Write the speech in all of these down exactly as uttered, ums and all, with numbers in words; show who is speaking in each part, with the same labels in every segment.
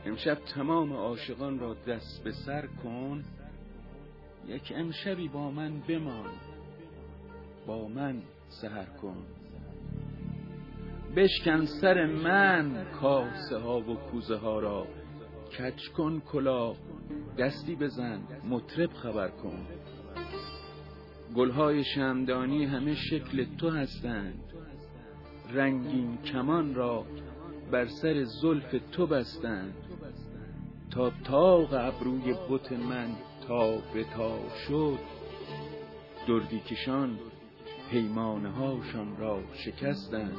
Speaker 1: امشب تمام عاشقان را دست به سر کن، یک امشبی با من بمان، با من سحر کن. بشکن سر من کاسه ها و کوزه ها را، کج کن کلاه، دستی بزن، مطرب خبر کن. گلهای شمعدانی همه شکل تو هستند، رنگین کمان را بر سر زلف تو بستند. تا طاق ابروی بت من تا به تا شد، دردی کشان پیمانه هاشان را شکستند.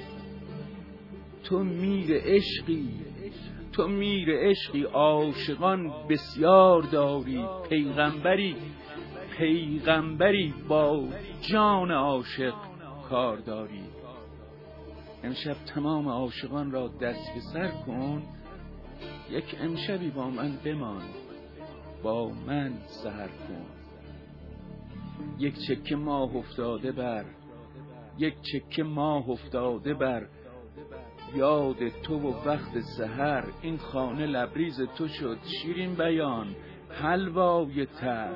Speaker 1: تو میر عشقی، تو میر عشقی، عاشقان بسیار داری. پیغمبری، پیغمبری با جان عاشق کار داری. امشب تمام عاشقان را دست به سر کن، یک امشبی با من بمان، با من سحر کن. یک چکه ماه افتاده بر، یک چکه ماه افتاده بر یاد تو و وقت سحر. این خانه لبریز تو شد شیرین بیان، حلوای تر.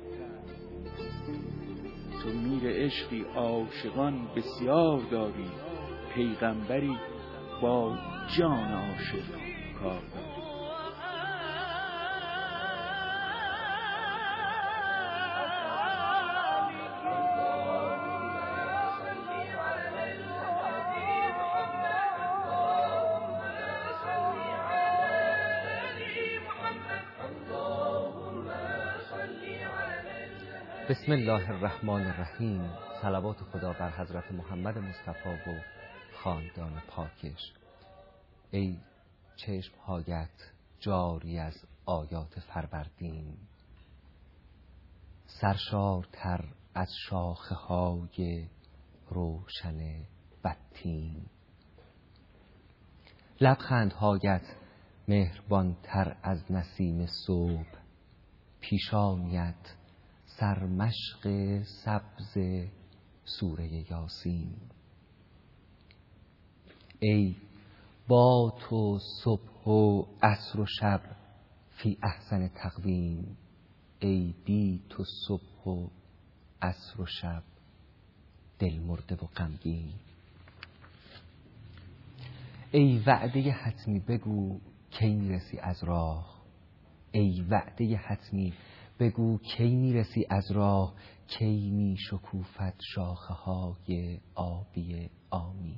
Speaker 1: تو میر عشقی، عاشقان بسیار داری. پیغمبری با جان عاشق کار داری.
Speaker 2: بسم الله الرحمن الرحیم. صلوات خدا بر حضرت محمد مصطفی و خاندان پاکش. ای چشم‌هایت جاری از آیات فروردین، سرشارتر از شاخه‌های روشن بطین. لبخندهایت مهربانتر از نسیم صبح، پیشانیت سرمشق سبز سوره یاسین. ای با تو صبح و عصر و شب فی احسن تقویم، ای بی تو صبح و عصر و شب دل مرده و غمگین. ای وعده حتمی بگو کی میرسی از راه، ای وعده حتمی بگو کی میرسی از راه، کی می شکوفد شاخه های آبی آمین.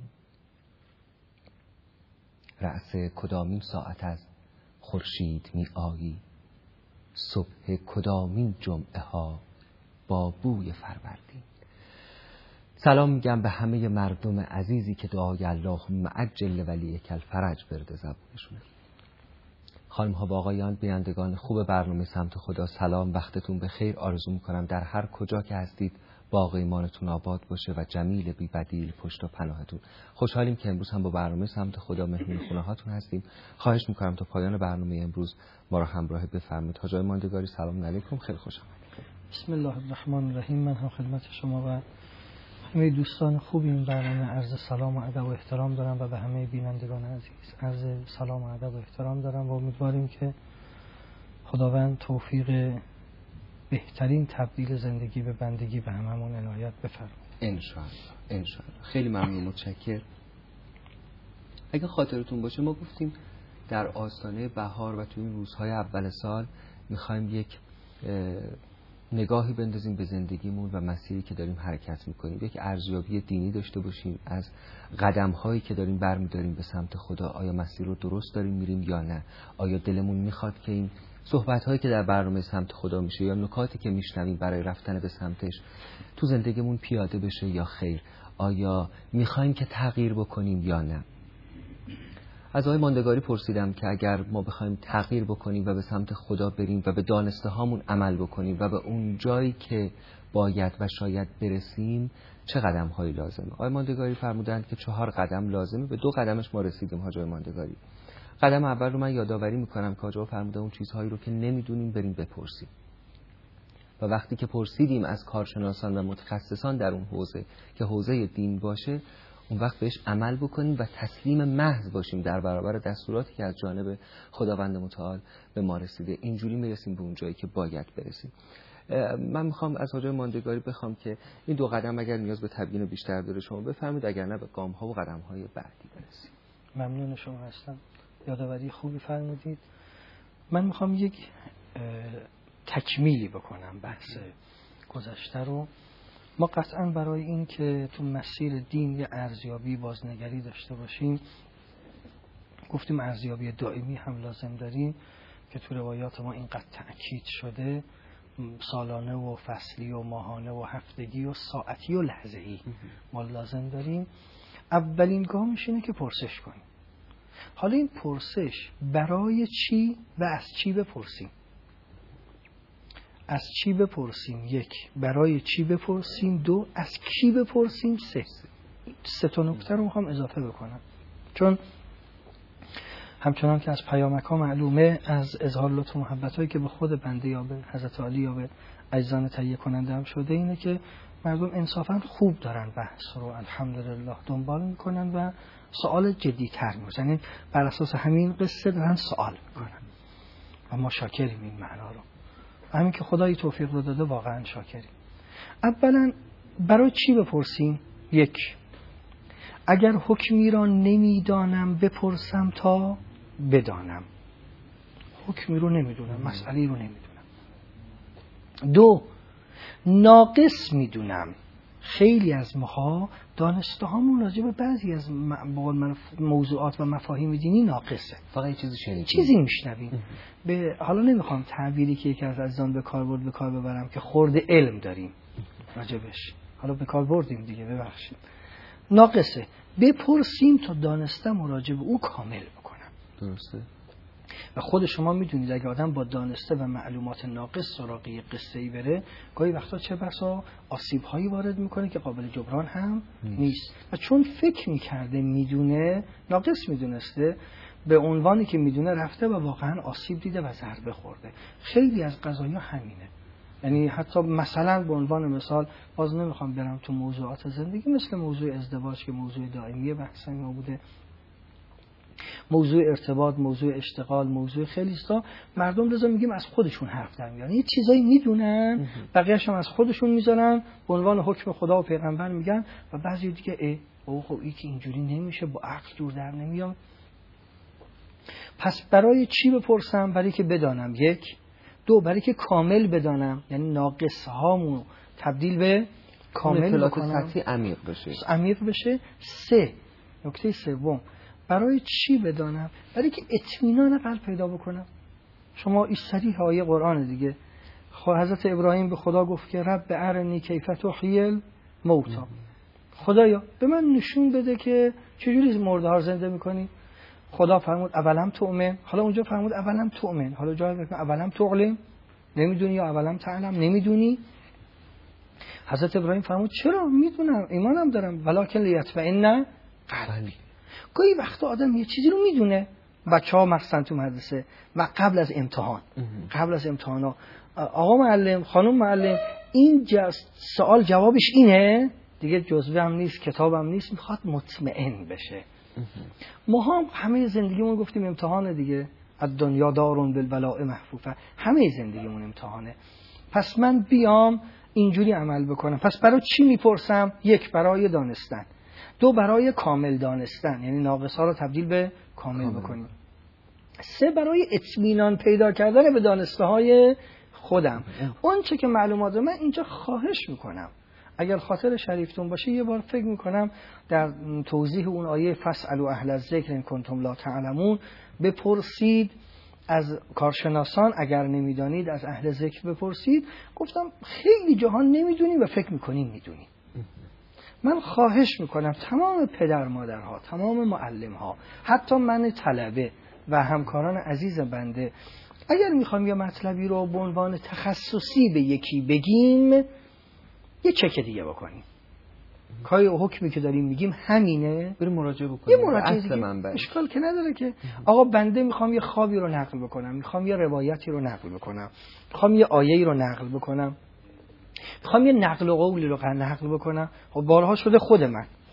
Speaker 2: رأس کدامین ساعت از خورشید می آیی، صبح کدامین جمعه ها با بوی فروردین. سلام میگم به همه مردم عزیزی که دعای اللهم عجل ولیک الفرج برده زبونشونه. خانم ها و آقایان، بینندگان خوب برنامه سمت خدا، سلام، وقتتون به خیر آرزو میکنم. در هر کجا که هستید باغ ایمانتون آباد باشه و جمیل بی بدیل پشت و پناهتون. خوشحالیم که امروز هم با برنامه سمت خدا مهمون خونه هاتون هستیم. خواهش میکنم تا پایان برنامه امروز ما را همراه بفرمایید. حاج آقای ماندگاری سلام علیکم، خیلی خوش آمدید.
Speaker 3: بسم الله الرحمن الرحیم. من هم خدمت شما و همه دوستان خوب این برنامه عرض سلام و ادب و احترام دارم و به همه بینندگان عزیز عرض سلام و ادب و احترام دارم و امیدواریم که خداوند توفیق بهترین تبدیل زندگی به بندگی به هممون عنایت بفرماید
Speaker 2: ان شاء الله. ان شاء الله. خیلی ممنون، متشکرم. اگه خاطرتون باشه ما گفتیم در آستانه بهار و تو این روزهای اول سال میخوایم یک نگاهی بندازیم به زندگیمون و مسیری که داریم حرکت میکنیم، یک ارزیابی دینی داشته باشیم از قدم‌هایی که داریم برمی‌داریم به سمت خدا. آیا مسیر رو درست داریم میریم یا نه؟ آیا دلمون میخواد که این صحبت‌هایی که در برنامه سمت خدا میشه یا نکاتی که میشنویم برای رفتن به سمتش تو زندگیمون پیاده بشه یا خیر؟ آیا میخوایم که تغییر بکنیم یا نه؟ از آقای ماندگاری پرسیدم که اگر ما بخوایم تغییر بکنیم و به سمت خدا بریم و به دانسته هامون عمل بکنیم و به اون جایی که باید و شاید برسیم چه قدم هایی لازمه؟ آقای ماندگاری فرمودند که چهار قدم لازمه. به دو قدمش ما رسیدیم. حاج آقای ماندگاری، قدم اول رو من یادآوری میکنم که حاج آقا فرمودن اون چیزهایی رو که نمیدونیم بریم بپرسیم و وقتی که پرسیدیم از کارشناسان و متخصصان در اون حوزه که حوزه دین باشه، اون وقت بهش عمل بکنیم و تسلیم محض باشیم در برابر دستوراتی که از جانب خداوند متعال به ما رسیده. اینجوری میرسیم به اون جایی که باید برسیم. من میخوام از حاجی ماندگاری بخوام که این دو قدم اگر نیاز به تبیین بیشتر داره شما بفرمایید، اگر نه به گام ها و قدم های بعدی برسیم.
Speaker 3: ممنون شما هستم، یادآوری خوبی فرمودید. من میخوام یک تکمیلی بکنم بحث گذشته رو. ما قطعا برای این که تو مسیر دین یه ارزیابی بازنگری داشته باشیم، گفتیم ارزیابی دائمی هم لازم داریم که تو روایات ما اینقدر تأکید شده، سالانه و فصلی و ماهانه و هفتگی و ساعتی و لحظه‌ای ما لازم داریم. اولین گامش اینه که پرسش کنیم. حالا این پرسش برای چی و از چی بپرسیم؟ از چی بپرسیم؟ یک، برای چی بپرسیم؟ دو، از کی بپرسیم؟ سه سه تا نکته رو میخوام اضافه بکنم، چون همچنان که از پیامک ها معلومه، از اظهار لطف و محبت هایی که به خود بنده یا به حضرت عالی یا به اجزان تهیه کننده هم شده، اینه که مردم انصافا خوب دارن بحث رو الحمدلله دنبال میکنن و سوال جدی تر میکنن، یعنی بر اساس همین قصه دارن سوال میکنن و ما شاکریم این معنا رو. همین که خدای توفیق رو داده واقعا شاکریم. اولا برای چی بپرسیم؟ یک، اگر حکمی را نمیدانم بپرسم تا بدانم. حکمی رو نمیدونم، مسئله رو نمیدونم. دو، ناقص میدونم. خیلی از ماها دانسته هامون راجع به بعضی از موضوعات و مفاهیم دینی ناقصه،
Speaker 2: فقط یه چیزی شنیدیم،
Speaker 3: چیزی میشنویم. به حالا نمیخوام تعبیری که یکی از عزیزان به کار برد به کار ببرم که خورده علم داریم راجبش، حالا به کار بردیم دیگه، ببخشید. ناقصه، بپرسیم تا دانستم و راجع به او کامل بکنم.
Speaker 2: درسته.
Speaker 3: و خود شما میدونید اگه آدم با دانسته و معلومات ناقص سراغ یک قصه‌ای بره، گاهی وقتا چه بسا آسیب‌هایی وارد میکنه که قابل جبران هم نیست, نیست. و چون فکر میکرده میدونه، ناقص میدونسته، به عنوانی که میدونه رفته و واقعا آسیب دیده و ضربه خورده. خیلی از قضایا همینه. یعنی حتی مثلا به عنوان مثال، باز نمیخوام برم تو موضوعات زندگی، مثل موضوع ازدواج که موضوع دائمی بحث ما بوده، موضوع ارتباط، موضوع اشتغال، موضوع خیلی استا، مردم رضا میگیم از خودشون حرف در میارن، یه چیزایی میدونن بقیه‌اش هم از خودشون میذارن به عنوان حکم خدا و پیغمبر میگن، و بعضی دیگه ای او خب این که اینجوری نمیشه، با عقل جور در نمیاد. پس برای چی بپرسم؟ برای که بدانم. یک. دو، برای که کامل بدانم، یعنی ناقص هامو تبدیل به کامل بکنم،
Speaker 2: سطحی عمیق بشه.
Speaker 3: عمیق بشه. سه، نکته سوم، برای چی بدانم؟ برای که اطمینان قلب پیدا بکنم. شما این صریح آیه قرآن دیگه، حضرت ابراهیم به خدا گفت که رب ارنی کیف تحیی الموتی، خدایا به من نشون بده که چجوری مرده ها زنده میکنی. خدا فرمود اولم تؤمن، حالا اونجا فرمود اولم تؤمن، حالا جای میگه اولم تعلم، نمیدونی، یا اولم تعلم، نمیدونی. حضرت ابراهیم فرمود چرا میدونم، ایمانم دارم، ولکن لیطمئن قلبی. گاهی وقتا آدم یه چیزی رو میدونه، بچه‌ها مخصوصا تو مدرسه و قبل از امتحان، قبل از امتحانا، آقا معلم، خانم معلم، این سوال جوابش اینه دیگه، جزوه هم نیست، کتاب هم نیست، میخواد مطمئن بشه. ما هم همه زندگیمون گفتیم امتحانه دیگه، الدنیا دارون بالبلاء محفوفه، همه زندگیمون امتحانه. پس من بیام اینجوری عمل بکنم. پس برای چی میپرسم؟ یک، برای دانستن. دو، برای کامل دانستن، یعنی ناقص ها رو تبدیل به کامل بکنیم. سه، برای اطمینان پیدا کردن به دانسته های خودم. اون چه که معلومات من اینجا خواهش میکنم، اگر خاطر شریفتون باشه یه بار فکر میکنم در توضیح اون آیه فاسألوا اهل الذکر ان کنتم لا تعلمون، بپرسید از کارشناسان اگر نمیدانید از اهل ذکر بپرسید. گفتم خیلی جهان نمیدونی و فکر میکنی میدونی. من خواهش میکنم تمام پدر مادرها، تمام معلمها، حتی من طلبه و همکاران عزیز بنده، اگر میخوایم یه مطلبی رو به عنوان تخصصی به یکی بگیم، یه چک دیگه بکنیم. کاری حکمی که داریم میگیم همینه، بریم مراجعه بکنیم. یه مراجعه دیگه منبع. اشکال که نداره که آقا بنده میخوام یه خوابی رو نقل بکنم، میخوام یه روایتی رو نقل بکنم، میخوام یه آیه‌ای رو نقل بکنم، میخوام یه نقل و قولی رو نقل بکنم. خب بارها شده خود من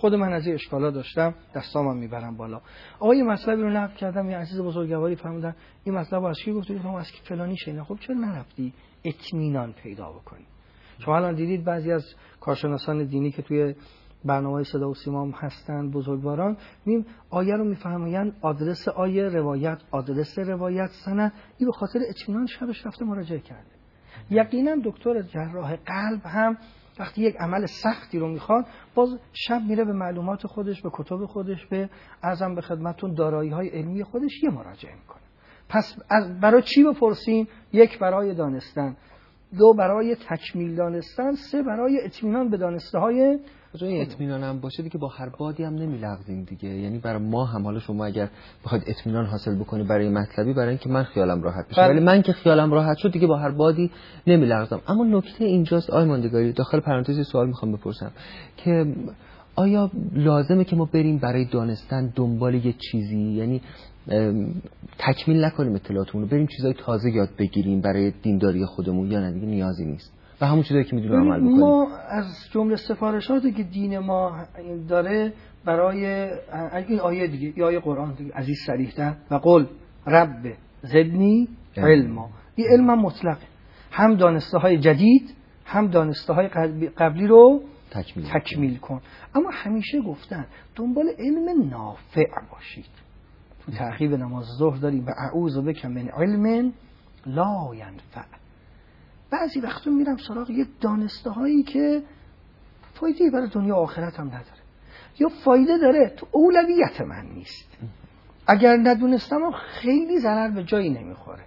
Speaker 3: خود من از این اشکالا داشتم، دستامم میبرم بالا. آقا یه مطلبی رو نقل کردم، یه عزیز بزرگواری فرمودن این مطلب از کی گفتی؟ گفتم از کی فلانی شنیدم. خب چرا نرفتی اطمینان پیدا بکنی؟ شما الان دیدید بعضی از کارشناسان دینی که توی برنامه صدا و سیما هم هستن، بزرگواران، میگن آیه رو میفهمن آدرس آیه، روایت، آدرس روایت، سند، این به خاطر اطمینان شبش رفته مراجعه کرده. یقینا دکتر جراح قلب هم وقتی یک عمل سختی رو میخواد، باز شب میره به معلومات خودش، به کتب خودش، به ارزم به خدمتتون دارایی‌های علمی خودش یه مراجعه میکنه. پس از برای چی بپرسیم؟ یک، برای دانستن، دو، برای تکمیل دانستن، سه، برای اطمینان به دانسته های
Speaker 2: این اطمینان هم باشه دیگه با هر بادی هم نمیلغزیم دیگه. یعنی برای ما هم، حالا شما اگر بخواید اطمینان حاصل بکنی برای مطلبی، برای اینکه من خیالم راحت بشه، ولی من که خیالم راحت شد دیگه با هر بادی نمیلغزم. اما نکته اینجاست آقای ماندگاری، داخل پرانتز سوال میخوام بپرسم که آیا لازمه که ما بریم برای دانستن دنبال یه چیزی، یعنی تکمیل نکنیم اطلاعاتمون رو، بریم چیزای تازه یاد بگیریم برای دینداری خودمون، یا نه دیگه نیازی نیست و همون چیزایی که میدونیم عمل بکنیم؟
Speaker 3: ما از جمله سفارشاتی که دین ما داره برای این آیه دیگه، یا آیه قرآن دیگه عزیز صریح‌تر، و قل رب زدنی علما، این علم مطلقه، هم دانسته های جدید هم دانسته های قبلی رو تکمیل, تکمیل کن. اما همیشه گفتن دنبال علم نافع باشید. تو تعقیب نماز ظهر داریم و اعوذ بک من علم لا ینفع. بعضی وقتا میرم سراغ یک دانسته هایی که فایده برای دنیا و آخرت هم نداره، یا فایده داره تو اولویت من نیست، اگر ندونستم خیلی ضرر به جایی نمیخوره.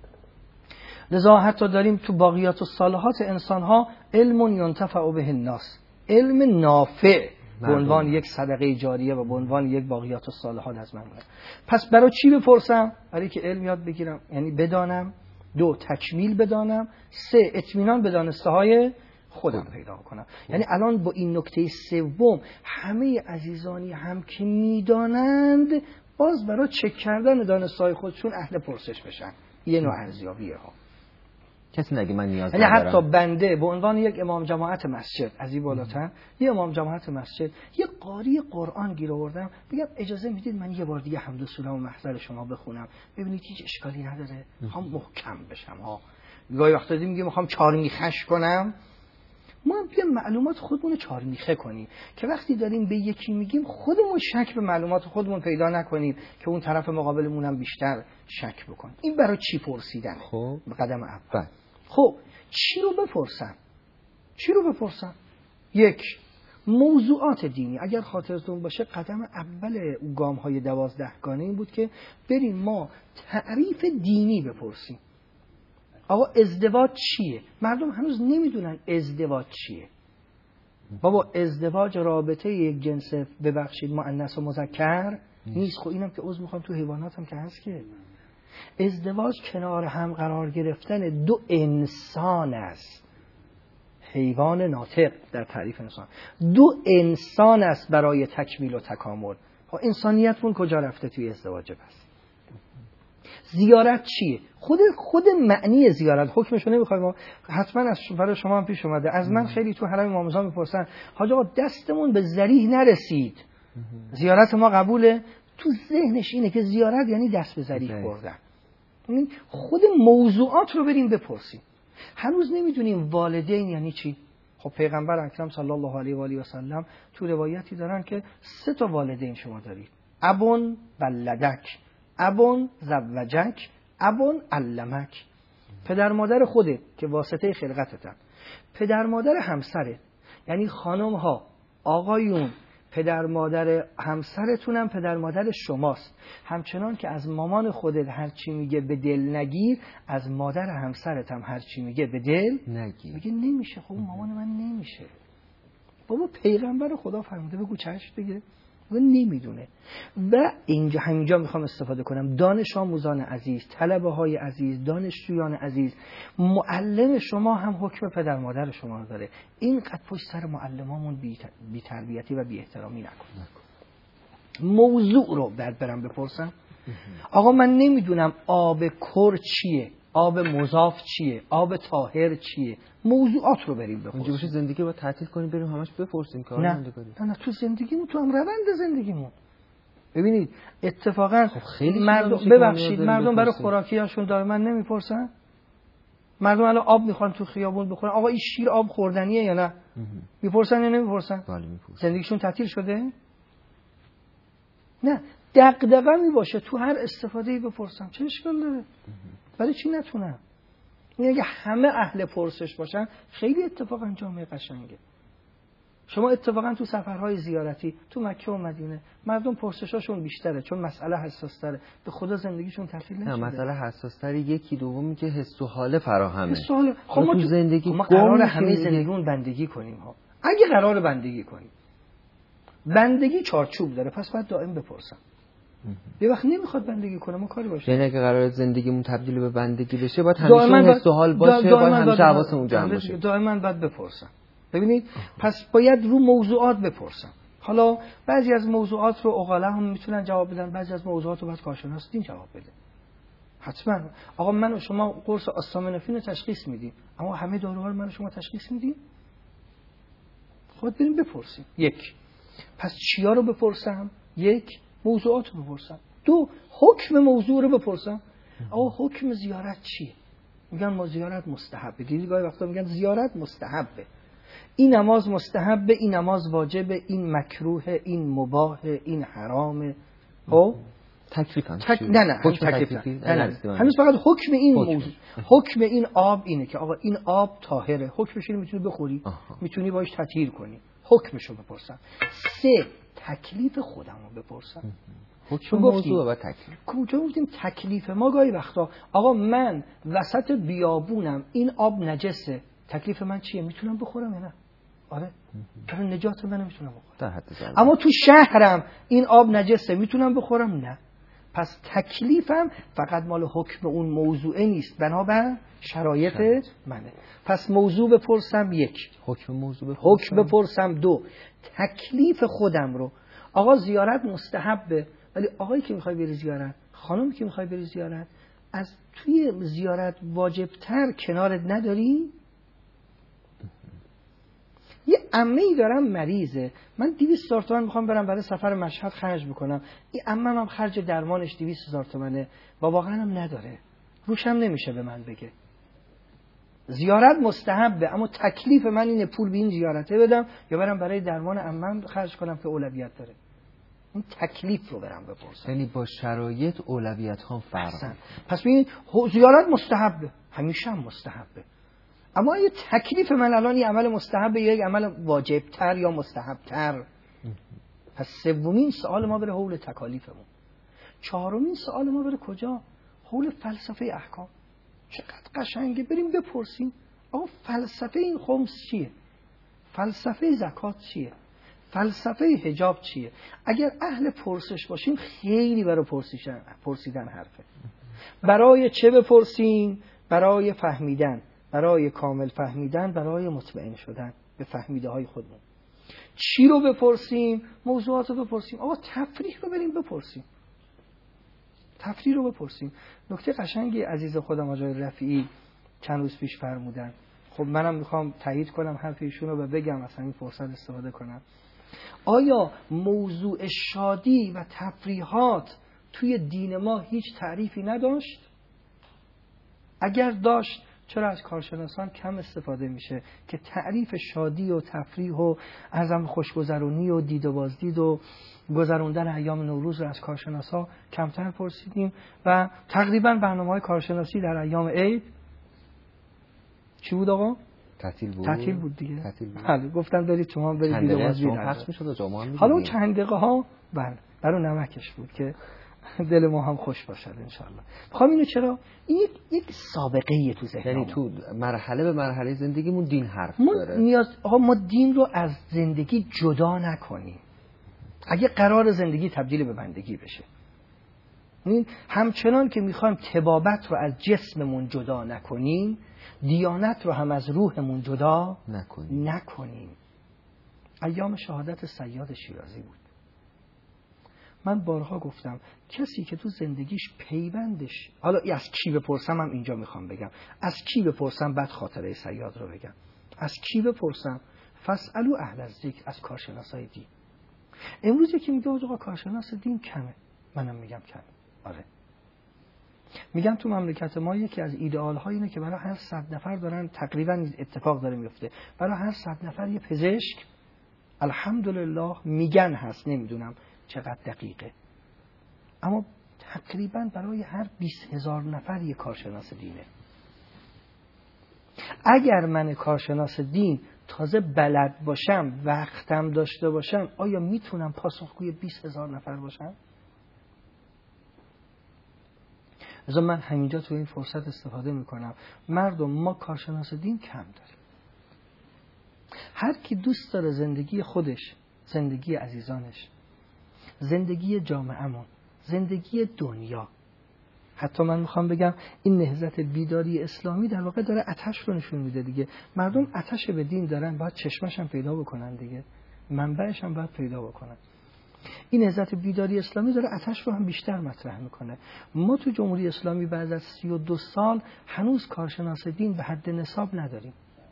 Speaker 3: لذا حتی داریم تو باقیات الصالحات انسان ها علم ینتفع به الناس، علم نافع به عنوان یک صدقه جاریه و به عنوان یک باقیات الصالحات از من باید. پس برای چی بپرسم؟ برای که علم یاد بگیرم، یعنی بدانم، دو، تکمیل بدانم، سه، اطمینان به دانسته های خودم پیدا کنم. یعنی الان با این نکته سوم همه عزیزانی هم که میدانند باز برای چک کردن دانسته های خودشون اهل پرسش بشن. یه نوع ارزیابیه ها.
Speaker 2: کسی نگه من نیاز
Speaker 3: یعنی
Speaker 2: ندارم.
Speaker 3: حتی بنده به عنوان یک امام جماعت مسجد، از این بالاتر یه امام جماعت مسجد، یه قاری قرآن گیر آوردم، بگم اجازه میدید من یه بار دیگه حمد و سلام و محضر شما بخونم، ببینید هیچ اشکالی نداره، میخوام محکم بشم ها. گاهی وقتا میگه میخوام چهار میخش کنم، ما بیام معلومات خودمون رو چهار میخه کنیم که وقتی داریم به یکی میگیم خودمون شک به معلومات خودمون پیدا نکنیم که اون طرف مقابلمون هم بیشتر شک بکنه. این برای چی پرسیدنه؟
Speaker 2: خب
Speaker 3: به قدم اول. خب چی رو بپرسم؟ چی رو بپرسم؟ یک، موضوعات دینی. اگر خاطرتون باشه قدم اول گام های دوازدهگانه این بود که بریم ما تعریف دینی بپرسیم. آقا ازدواج چیه؟ مردم هنوز نمیدونن ازدواج چیه. بابا ازدواج رابطه یک جنس، ببخشید، مؤنث و مذکر نیست. خب اینم که عضو میخوام تو حیوانات هم که هست که ازدواج کنار هم قرار گرفتن دو انسان است. حیوان ناطق در تعریف انسان دو انسان است برای تکمیل و تکامل. ها انسانیتمون کجا رفته توی ازدواج؟ پس زیارت چیه؟ خود خود معنی زیارت حکمشو نمیخوایم، حتما از برای شما هم پیش اومده، از من خیلی تو حرم امام رضا میپرسن حاج آقا دستمون به ذریح نرسید، زیارت ما قبوله؟ تو ذهنش اینه که زیارت یعنی دست به ذریح خوردن. خود موضوعات رو بریم بپرسیم. هنوز نمیدونیم والدین یعنی چی. خب پیغمبر اکرم صلی الله علیه و آله و سلم تو روایتی دارن که سه تا والدین شما دارید: ابون ولدک، ابون زوجک، ابون علمک. پدر مادر خودت که واسطه خلقتتن، پدر مادر همسرت یعنی خانم ها، آقایون، پدر مادر همسرتونم پدر مادر شماست. همچنان که از مامان خودت هر چی میگه به دل نگیر، از مادر همسرت هم هر چی میگه به دل نگیر. میگه نمیشه. خب مامان من نمیشه. بابا پیغمبر خدا فرموده بگو چشم دیگه. و نمیدونه. و اینجا همینجا میخوام استفاده کنم، دانش آموزان عزیز، طلبه های عزیز، دانشجویان عزیز، معلم شما هم حکم پدر مادر شما رو داره. اینقدر پشت سر معلمامون بی تربیتی و بی احترامی نکن. موضوع رو بعد برم بپرسم. آقا من نمیدونم آب کر چیه. آب مضاف چیه، آب طاهر چیه، موضوعات رو بریم بپرسیم.
Speaker 2: اونجا بشه زندگی رو تعطیل کنیم بریم همش بپرسیم کار
Speaker 3: نه
Speaker 2: زندگی.
Speaker 3: نه نه تو زندگیمون، تو هم روند زندگیمون. ببینید اتفاقا
Speaker 2: خب خیلی
Speaker 3: مردم ببخشید مردم برای خوراکیاشون دائما نمیپرسن. مردم الان آب میخوان تو خیابون بخورن، آقا این شیر آب خوردنیه یا نه؟ میپرسن یا نمیپرسن؟
Speaker 2: بله میپرسن.
Speaker 3: زندگیشون تعطیل شده؟ نه، دغدغه می باشه تو هر استفاده‌ای بپرسم، چه اشکال داره؟ ولی چی نتونم؟ این اگه همه اهل پرسش باشن خیلی اتفاقا جامعه قشنگه. شما اتفاقا تو سفرهای زیارتی تو مکه و مدینه مردم پرسشاشون بیشتره چون مسئله حساس تره، به خدا زندگیشون تعطیل نشده.
Speaker 2: نه مسئله حساس تره، یکی دومی که حس و حال فراهمه.
Speaker 3: حس و حال. خب ما تو
Speaker 2: زندگی
Speaker 3: ما قرار همه زندگیمون بندگی کنیم ها. اگه قرار بندگی کنیم، بندگی چارچوب داره، پس باید دائم بپرسم. یه وقت نمیخواد بندگی کنه ما کاری باشه.
Speaker 2: یعنی اگه قرار زندگیمون تبدیل به بندگی بشه باید همیشه حس و حال باشه، باید همیشه حواسمون جمع باشه.
Speaker 3: دائما باید بپرسم. ببینید پس باید رو موضوعات بپرسم. حالا بعضی از موضوعات رو عقلا هم میتونن جواب بدن، بعضی از موضوعات رو باید کارشناس دین جواب بده. حتما. آقا من و شما قرص آستامینوفین تشخیص میدیم، اما همه داروها رو من و شما تشخیص میدیم؟ خود بریم بپرسیم. یک، پس چیا رو بپرسم؟ یک، موضوعات رو بپرسم. دو، حکم موضوع رو بپرسم. آقا حکم زیارت چیه؟ میگن ما زیارت مستحبه. دیدی گاهی وقتا میگن زیارت مستحبه. این نماز مستحبه، این نماز واجبه، این مکروه، این مباح، این حرامه. خب
Speaker 2: تکلیف هم
Speaker 3: تک... نه نه
Speaker 2: حکم
Speaker 3: تکلیف
Speaker 2: تکلیفی
Speaker 3: نه نه, نه. هنوز فقط حکم این حکم. موضوع حکم این آب اینه که آقا این آب طاهره، حکمش اینه میتونی بخوری، میتونی باش تطهیر کنی، حکمشو بپرسم. سه، تکلیف خودم رو بپرسم.
Speaker 2: حکم موضوع و تکلیف.
Speaker 3: کجا گفتیم تکلیف ما گاهی وقتا آقا من وسط بیابونم این آب نجسه، تکلیف من چیه؟ میتونم بخورم یا نه؟ آره برای نجات من میتونم بخورم. اما تو شهرم این آب نجسه، میتونم بخورم؟ نه. پس تکلیفم فقط مال حکم اون موضوعه نیست، بنابر شرایط شرط. منه. پس موضوع بپرسم یک،
Speaker 2: حکم موضوع بپرسم.
Speaker 3: حکم بپرسم دو، تکلیف خودم رو. آقا زیارت مستحبه، ولی آقایی که میخوای بری زیارت، خانمی که میخوای بری زیارت، از توی زیارت واجبتر کنارت نداری؟ یه عمه‌ای دارم مریضه، من دویست هزار تومان میخوام برم برای سفر مشهد خرج بکنم، این عمم هم خرج درمانش دویست هزار تومانه و واقعا هم نداره، روشم نمیشه به من بگه زیارت مستحبه، اما تکلیف من اینه پول به این زیارته بدم یا برم برای درمان عمم خرج کنم که اولویت داره. این تکلیف رو برم بپرسم.
Speaker 2: یعنی با شرایط اولویت ها فرق.
Speaker 3: پس ببینید زیارت مستحبه، همیشه هم مستحبه، اما این تکلیف من الان این عمل مستحبه یا یک عمل واجبتر یا مستحبتر. پس سومین سوال ما بره حول تکالیفمون. چهارمین سوال ما بره کجا؟ حول فلسفه احکام. چقدر قشنگه، بریم بپرسیم آقا فلسفه این خمس چیه؟ فلسفه زکات چیه؟ فلسفه حجاب چیه؟ اگر اهل پرسش باشیم خیلی برای پرسیدن پرسیدن حرفه. برای چه بپرسیم؟ برای فهمیدن، برای کامل فهمیدن، برای مطمئن شدن به فهمیده های خودمون. چی رو بپرسیم؟ موضوعات رو بپرسیم. آقا تفریح رو بریم بپرسیم. تفریح رو بپرسیم. نکته قشنگی عزیز خودم آقای رفیعی چند روز پیش فرمودن، خب منم میخوام تایید کنم حرف ایشون رو و بگم اصلا این فرصت استفاده کنم. آیا موضوع شادی و تفریحات توی دین ما هیچ تعریفی نداشت؟ اگر داشت چرا از کارشناسان کم استفاده میشه که تعریف شادی و تفریح و ازم خوشگذرونی و دید و بازدید و گذروندن ایام نوروز رو از کارشناسا کمتر پرسیدیم و تقریبا برنامه‌های کارشناسی در ایام عید چی بود آقا؟
Speaker 2: تعطیل بود.
Speaker 3: تعطیل بود دیگه.
Speaker 2: تعطیل بود.
Speaker 3: حالا گفتم برید شما برید دید و بازدید.
Speaker 2: پخش میشد و جامعه هم.
Speaker 3: حالا چند دقیقه ها بله برای نمکش بود که دل ما هم خوش باشد انشالله. میخوام اینو چرا این یک سابقه تو ذهن،
Speaker 2: یعنی تو مرحله به مرحله زندگیمون دین حرف
Speaker 3: ما
Speaker 2: داره.
Speaker 3: نیاز آقا ما دین رو از زندگی جدا نکنیم اگه قرار زندگی تبدیل به بندگی بشه. این همچنان که میخوایم طبابت رو از جسممون جدا نکنیم، دیانت رو هم از روحمون جدا
Speaker 2: نکنیم.
Speaker 3: نکنیم. ایام شهادت صیاد شیرازی بود. من بارها گفتم کسی که تو زندگیش پیوندش، حالا از کی بپرسم هم اینجا میخوام بگم، از کی بپرسم بعد خاطره صیاد رو بگم، از کی بپرسم؟ فاسالو اهل الذکر، از کارشناسای دین. امروز یکی میگه آقا کارشناس دین کمه، منم میگم کمه. آره میگم تو مملکت ما یکی از ایدئال ها اینه که برای هر صد نفر دارن، تقریبا اتفاق داره میفته، برای هر صد نفر یه پزشک الحمدلله میگن هست، نمیدونم چقدر دقیقه، اما تقریبا برای هر بیست هزار نفر یه کارشناس دینه. اگر من کارشناس دین تازه بلد باشم، وقتم داشته باشم، آیا میتونم پاسخگوی بیست هزار نفر باشم؟ از من همینجا تو این فرصت استفاده میکنم. مردم ما کارشناس دین کم داریم. هر کی دوست داره زندگی خودش، زندگی عزیزانش، زندگی جامعه‌مون، زندگی دنیا، حتی من میخوام بگم این نهضت بیداری اسلامی در واقع داره آتش رو نشون میده دیگه. مردم آتش به دین دارن، باید چشمش هم پیدا بکنن دیگه، منبعش هم باید پیدا بکنن. این نهضت بیداری اسلامی داره آتش رو هم بیشتر مطرح میکنه. ما تو جمهوری اسلامی بعد از سی و دو سال هنوز کارشناس دین به حد نصاب نداریم.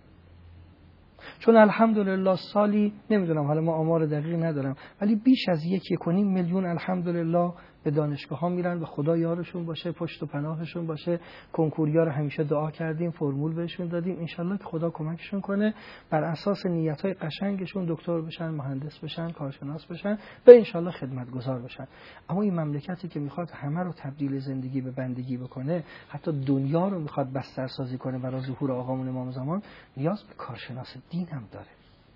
Speaker 3: چون الحمدلله سالی، نمیدونم حالا ما آمار دقیق ندارم، ولی بیش از یک یک و نیم میلیون الحمدلله به دانشگاه ها میرن و خدا یارشون باشه، پشت و پناهشون باشه. کنکوریا رو همیشه دعا کردیم، فرمول بهشون دادیم، انشالله که خدا کمکشون کنه، بر اساس نیت‌های قشنگشون دکتر بشن، مهندس بشن، کارشناس بشن و انشالله خدمتگزار بشن. اما این مملکتی که میخواد همه رو تبدیل زندگی به بندگی بکنه، حتی دنیا رو میخواد بسترسازی کنه برای ظهور آقامون امام زمان، نیاز به کارشناس دین هم داره.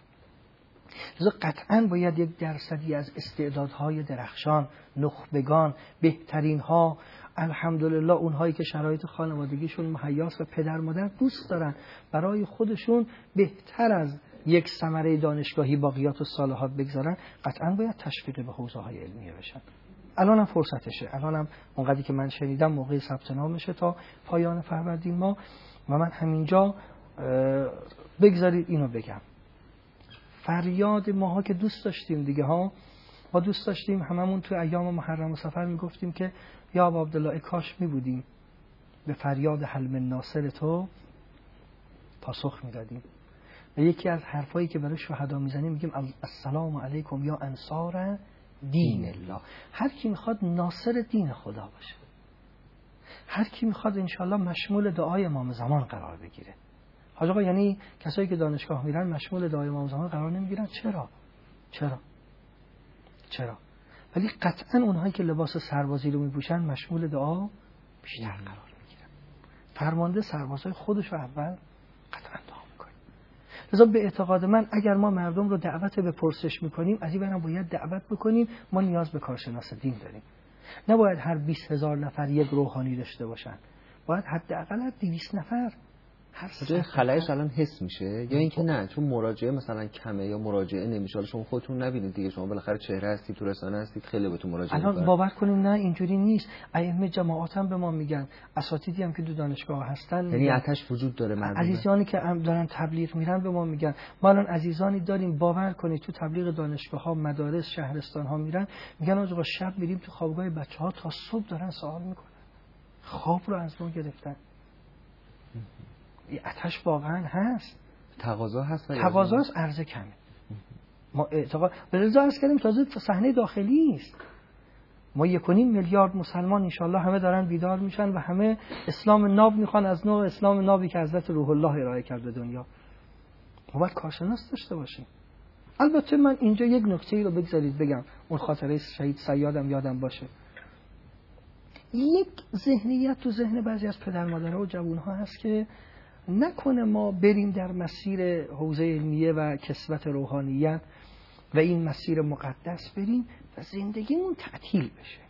Speaker 3: لذا قطعاً باید یک درصدی از استعدادهای درخشان، نخبگان، بهترین ها، الحمدلله اونهایی که شرایط خانوادگیشون مهیاست و پدر مادر دوست دارن برای خودشون بهتر از یک ثمره دانشگاهی باقیات و صالحات بگذارن، قطعاً باید تشویق به حوزه‌های علمیه بشن. الانم فرصتشه، الانم اونقدری که من شنیدم موقع ثبت نامشه تا پایان فروردین ما، و من همینجا بگذارید اینو بگم. فریاد ماها که دوست داشتیم دیگه ها، ما دوست داشتیم هممون تو ایام محرم و صفر میگفتیم که یا ابا عبدالله ای کاش میبودیم، به فریاد حلم ناصر تو پاسخ میدادیم. و یکی از حرفایی که برای شهدا میزنیم میگیم السلام علیکم یا انصار دین الله. هر کی میخواد ناصر دین خدا باشه، هر کی میخواد انشالله مشمول دعای امام زمان قرار بگیره. حاج آقا یعنی کسایی که دانشگاه میرن مشمول دعای امام زمان قرار نمیگیرن؟ چرا؟ چرا؟ چرا؟ ولی قطعا اونهایی که لباس سربازی رو میپوشن مشمول دعا بیشتر قرار میگیرن. فرمانده سربازای خودش رو اول قطعا دعا میکنه. لذا به اعتقاد من اگر ما مردم رو دعوت به پرسش میکنیم، از این برم باید دعوت بکنیم ما نیاز به کارشناس دین داریم. نباید هر بیست هزار نفر یک روحانی داشته باشن، باید حداقل دویست نفر.
Speaker 2: جای خلایش الان حس میشه یا اینکه نه چون مراجعه مثلا کمه یا مراجعه نمیشه؟ شما خودتون نبینید دیگه، شما بالاخره چهره هستید، تو رسانه هستید، خیلی بهتون مراجعه میکنن.
Speaker 3: الان باور کنید نه اینجوری نیست. ائمه جماعت هم به ما میگن، اساتیدی هم که تو دانشگاه هستن،
Speaker 2: یعنی آتش وجود داره. مردم
Speaker 3: عزیزانی که دارن تبلیغ میرن به ما میگن، ما الان عزیزانی داریم باور کنید تو تبلیغ دانشگاه ها، مدارس، شهرستان ها میرن، میگن آقا شب میریم تو خوابگاه بچه‌ها تا صبح دارن سوال میکنن، خواب رو از ما گرفتن. این آتش واقعا هست،
Speaker 2: تقاضا هست،
Speaker 3: تقاضاست، عرضه کمه. ما اعتقاد به رضا عرض کردیم تازه صحنه داخلی است. ما یک و نیم میلیارد مسلمان انشالله همه دارن بیدار میشن و همه اسلام ناب میخوان، از نوع اسلام نابی که حضرت روح الله ارائه کرد به دنیا. ما باید کارشناس داشته باشیم. البته من اینجا یک نکته رو بگذارید بگم، اون خاطره شهید صیادم یادم باشه. یک ذهنیت تو ذهن بعضی از پدر مادرها و جوانها هست که نکنه ما بریم در مسیر حوزه علمیه و کسوت روحانیت و این مسیر مقدس بریم و زندگیمون تعطیل بشه.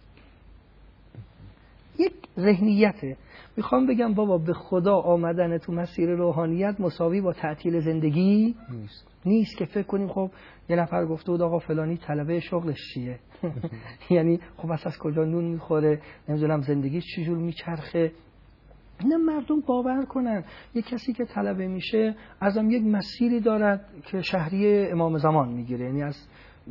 Speaker 3: یک ذهنیته. میخوام بگم بابا به خدا آمدن تو مسیر روحانیت مساوی با تعطیل زندگی نیست. نیست که فکر کنیم خب یه نفر گفته بود آقا فلانی طلبه شغلش چیه یعنی خب از کجا نون میخوره، نمیدونم زندگیش چجور میچرخه. نه مردم باور کنن یک کسی که طلبه میشه ازم یک مسیری دارد که شهریه امام زمان میگیره، یعنی از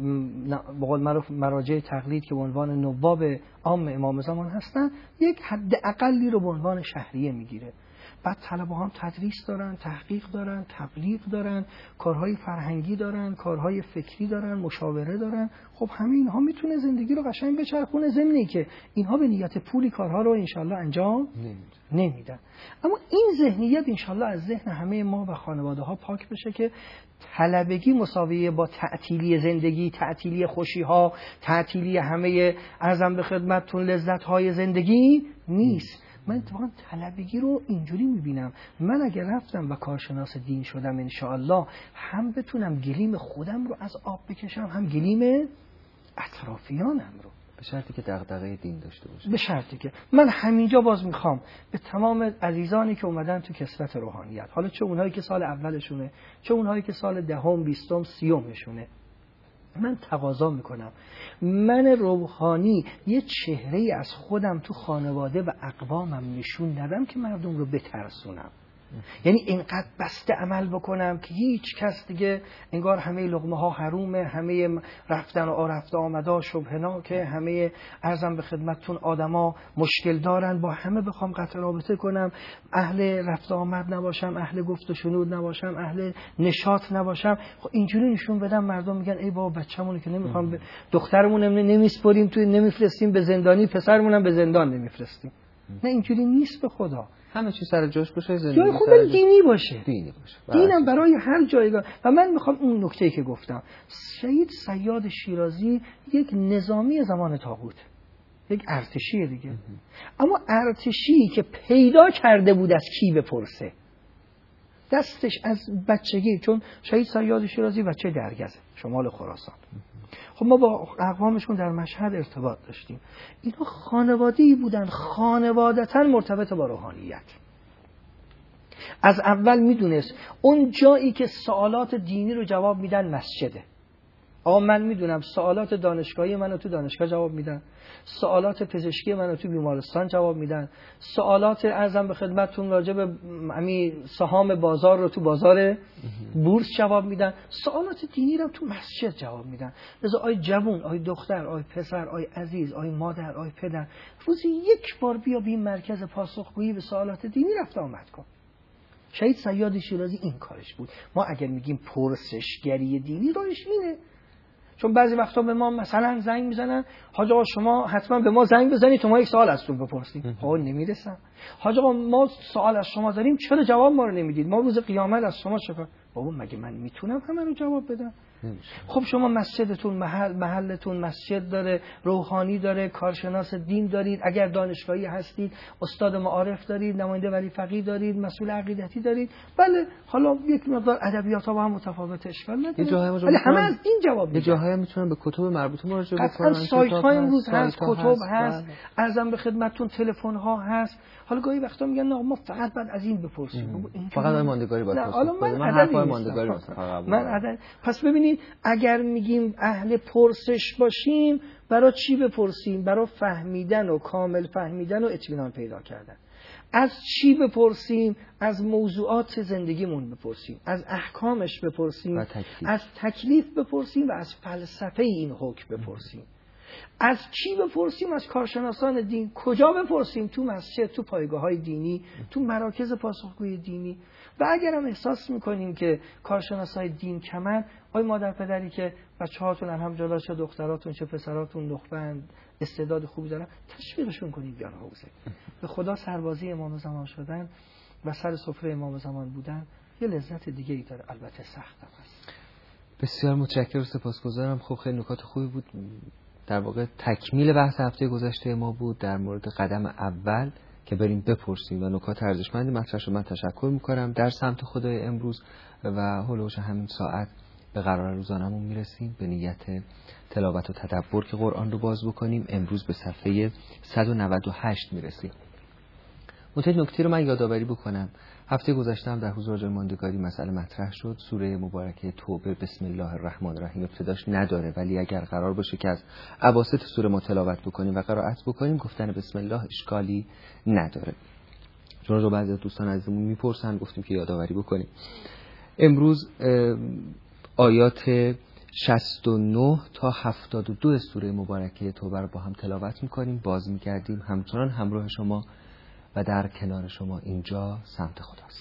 Speaker 3: بقول مراجع تقلید که به عنوان نواب عام امام زمان هستن یک حد اقلی رو به عنوان شهریه میگیره. بعد طلبه هم تدریس دارن، تحقیق دارن، تبلیغ دارن، کارهای فرهنگی دارن، کارهای فکری دارن، مشاوره دارن. خب همه اینها میتونه زندگی رو قشنگ بچرخونه، ضمن که اینها به نیت پولی کارها رو انشالله انجام نمیدن. اما این ذهنیت انشالله از ذهن همه ما و خانواده ها پاک بشه که طلبگی مساویه با تعطیلی زندگی، تعطیلی خوشی ها، تعطیلی همه ارزم به خدمتتون لذت های زندگی نیست. من اتفاقا طلبگی رو اینجوری میبینم، من اگر رفتم و کارشناس دین شدم انشاءالله هم بتونم گلیم خودم رو از آب بکشم، هم گلیم اطرافیانم رو،
Speaker 2: به شرطی که دغدغه دین داشته باشه.
Speaker 3: به شرطی که من همینجا باز میخوام به تمام عزیزانی که اومدن تو کسوت روحانیت، حالا چه اونهایی که سال اولشونه، چه اونهایی که سال دهم، بیستم، سیومشونه، من تقاضا میکنم من روحانی یه چهره از خودم تو خانواده و اقوامم نشون ندم که مردم رو بترسونم. یعنی اینقدر بسته عمل بکنم که هیچ کس دیگه انگار همه لقمه ها حرومه، همه رفتن و رفته آمده شبهناکه، همه ارزم به خدمتتون آدما مشکل دارن، با همه بخوام قطع رابطه کنم، اهل رفت آمد نباشم، اهل گفت و شنود نباشم، اهل نشاط نباشم. خب اینجوری نشون بدم مردم میگن ای بابا بچه‌مون که نمیخوام ب... دخترمون نمیسپریم توی نمیفرستیم به زندانی، پسرمون هم به زندان نمیفرستیم. نه اینجوری نیست به خدا.
Speaker 2: همه چی سر جاش باشه، زندگی
Speaker 3: جای خوب دینی باشه.
Speaker 2: دینی باشه.
Speaker 3: دینم برای هر جایگاه. و من میخوام اون نکته‌ای که گفتم، شهید صیاد شیرازی یک نظامی زمان طاغوت، یک ارتشی دیگه. اما ارتشی که پیدا کرده بود از کی بپرسه، دستش از بچگی، چون شهید صیاد شیرازی بچه درگزه شمال خراسان. خب ما با اقوامشون در مشهد ارتباط داشتیم. اینا خانواده‌ای بودن خانوادتاً مرتبط با روحانیت. از اول میدونست اون جایی که سوالات دینی رو جواب میدن مسجده. آقا من میدونم سوالات دانشگاهی منو تو دانشگاه جواب میدن، سوالات پزشکی منو تو بیمارستان جواب میدن، سوالات ارزم به خدمتتون راجع به همین سهام بازار رو تو بازار بورس جواب میدن، سوالات دینی رو تو مسجد جواب میدن. لذا آی جوون، آی دختر، آی پسر، آی عزیز، آی مادر، آی پدر، روزی یک بار بیا به این مرکز پاسخگویی به سوالات دینی رفت آمد کن. شهید صیاد شیرازی این کارش بود. ما اگر میگیم پرسشگری دینی راهش اینه، چون بعضی وقتا به ما مثلا زنگ میزنن حاج آقا شما حتما به ما زنگ بزنید تو ما یک سوال ازتون بپرسیم. آقا نمیرسم. حاج آقا ما سوال از شما داریم چرا جواب ما رو نمیدید؟ ما روز قیامت از شما چیکار؟ بابا مگه من میتونم همه رو جواب بدم؟ خب شما مسجدتون محل محلتون مسجد داره، روحانی داره، کارشناس دین دارید، اگر دانشگاهی هستید استاد معارف دارید، نماینده ولی فقیه دارید، مسئول عقیدتی دارید. بله حالا یک مقدار ادبیات ها با هم متفاوته، اشکال نداره، ولی همه از دین جواب میدن.
Speaker 2: یه جاهایی میتونن به کتب مربوطه مراجعه بکنن،
Speaker 3: سایت ها امروز هست، کتب هست، ارزم به خدمتتون تلفن ها هست. حالا گاهی وقتا میگن نه ما فقط بعد از این بپرسیم،
Speaker 2: فقط از ماندگاری باید
Speaker 3: حالا من
Speaker 2: حرفای ماندگاری مثلا
Speaker 3: من عدد. پس ببینید اگر میگیم اهل پرسش باشیم، برای چی بپرسیم؟ برای فهمیدن و کامل فهمیدن و اطمینان پیدا کردن. از چی بپرسیم؟ از موضوعات زندگیمون بپرسیم، از احکامش بپرسیم، تکلیف. از تکلیف بپرسیم و از فلسفه این حکم بپرسیم. از چی بپرسیم؟ از کارشناسان دین. کجا بپرسیم؟ تو مسجد، تو پایگاه‌های دینی، تو مراکز پاسخگوی دینی. و اگر هم احساس میکنیم که کارشناسای دین کمن، آی مادر پدری که بچه‌هاتون الحمدلله چه دختراتون چه پسراتون نخبه‌اند، استعداد خوبی دارن، تشویقشون کنید بیان حوزه. به خدا سربازی امام زمان شدن و سر سفره امام زمان بودن یه لذت دیگه ای داره، البته سخت هم هست.
Speaker 2: بسیار متشکرم و سپاسگزارم. خب خیلی نکات خوبی بود. در واقع تکمیل بحث هفته گذشته ما بود در مورد قدم اول که بریم بپرسیم و نکات ارزشمندی مطرح شد. من تشکر میکنم. در سمت خدای امروز و هولوش همین ساعت به قرار روزانمون میرسیم به نیت تلاوت و تدبر که قرآن رو باز بکنیم. امروز به صفحه صد و نود و هشت میرسیم. منتها نکته رو من یادآوری بکنم. هفته گذشته هم در حضور جای ماندگاری مسئله مطرح شد. سوره مبارکه توبه بسم الله الرحمن الرحیم ابتداش نداره، ولی اگر قرار باشه که از اواسط سوره ما تلاوت بکنیم و قرائت بکنیم، گفتن بسم الله اشکالی نداره. چون رو بعضی از دوستان عزیزمون میپرسن، گفتیم که یادآوری بکنیم. امروز آیات شصت و نه تا هفتاد و دو سوره مبارکه توبه رو با هم تلاوت میکنیم، باز میگردیم همچنان همراه شما و در کنار شما اینجا سمت خداست.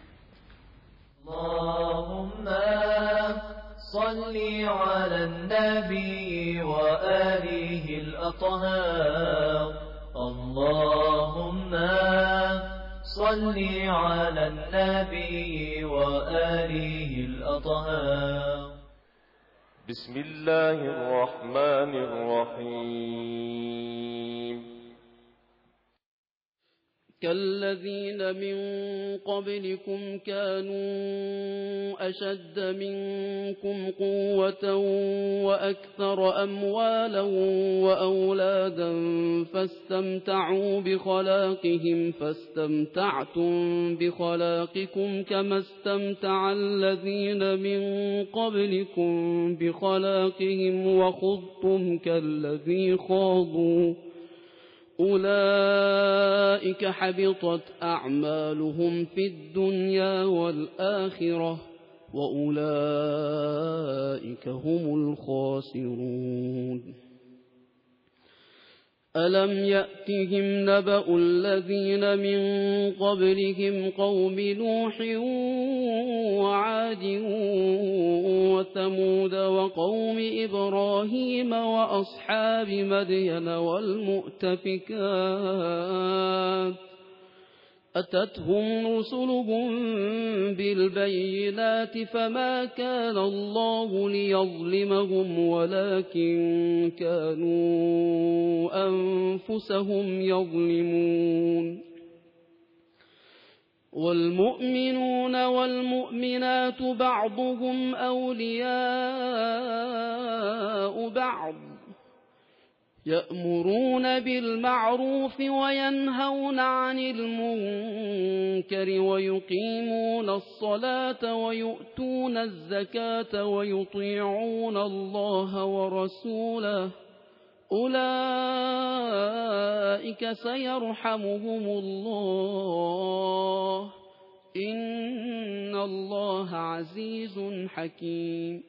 Speaker 4: اللهم صل على النبي وآله الأطهار. اللهم صل على النبي وآله الأطهار.
Speaker 5: بسم الله الرحمن الرحيم.
Speaker 6: كالذين من قبلكم كانوا أشد منكم قوة وأكثر أموالا وأولادا فاستمتعوا بخلاقهم فاستمتعتم بخلاقكم كما استمتع الذين من قبلكم بخلاقهم وخضتم كالذي خاضوا أولئك حبطت أعمالهم في الدنيا والآخرة وأولئك هم الخاسرون. ألم يأتهم نبأ الذين من قبلهم قوم نوح وعاد وثمود وقوم إبراهيم وأصحاب مدين والمؤتفكات أتتهم رسلهم بالبينات فما كان الله ليظلمهم ولكن كانوا أنفسهم يظلمون. والمؤمنون والمؤمنات بعضهم أولياء بعض يأمرون بالمعروف وينهون عن المنكر ويقيمون الصلاة ويؤتون الزكاة ويطيعون الله ورسوله أولئك سيرحمهم الله إن الله عزيز حكيم.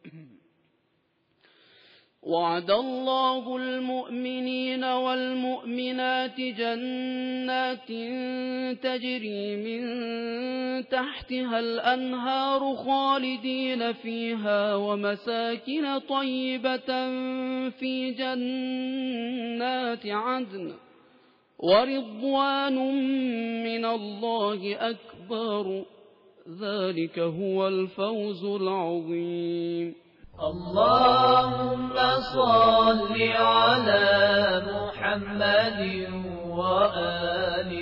Speaker 6: وعد الله المؤمنين والمؤمنات جنات تجري من تحتها الأنهار خالدين فيها ومساكن طيبة في جنات عدن ورضوان من الله أكبر ذلك هو الفوز العظيم.
Speaker 4: اللهم صل على محمد وآل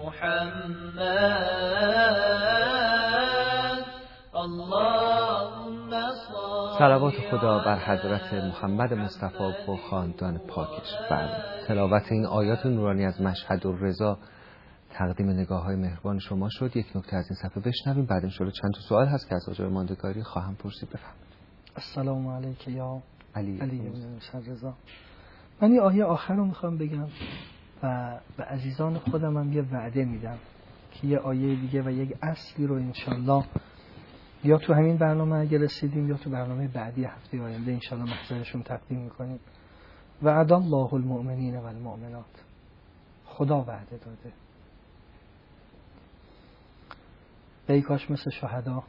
Speaker 4: محمد. اللهم صل.
Speaker 2: صلوات خدا بر حضرت محمد مصطفی و خاندان پاکش. بر تلاوت این آیات نورانی از مشهد الرضا تقدیم نگاه های مهربان شما شد. یک نکته از این صفحه بشنویم، بعد انشاءالله چند تا سوال هست که از آجای ماندگاری خواهم پرسید. بفرمایید.
Speaker 3: السلام علیک یا
Speaker 2: علی
Speaker 3: علی بن رضا. من این آیه آخر رو میخوام بگم و به عزیزان خودم هم یه وعده میدم که یه آیه دیگه و یک اصلی رو انشالله یا تو همین برنامه اگه رسیدیم یا تو برنامه بعدی هفته آینده انشالله محضرشون تقدیم میکنیم. وعد الله المؤمنین و المؤمنات. خدا وعده داده. ای کاش مثل شهدا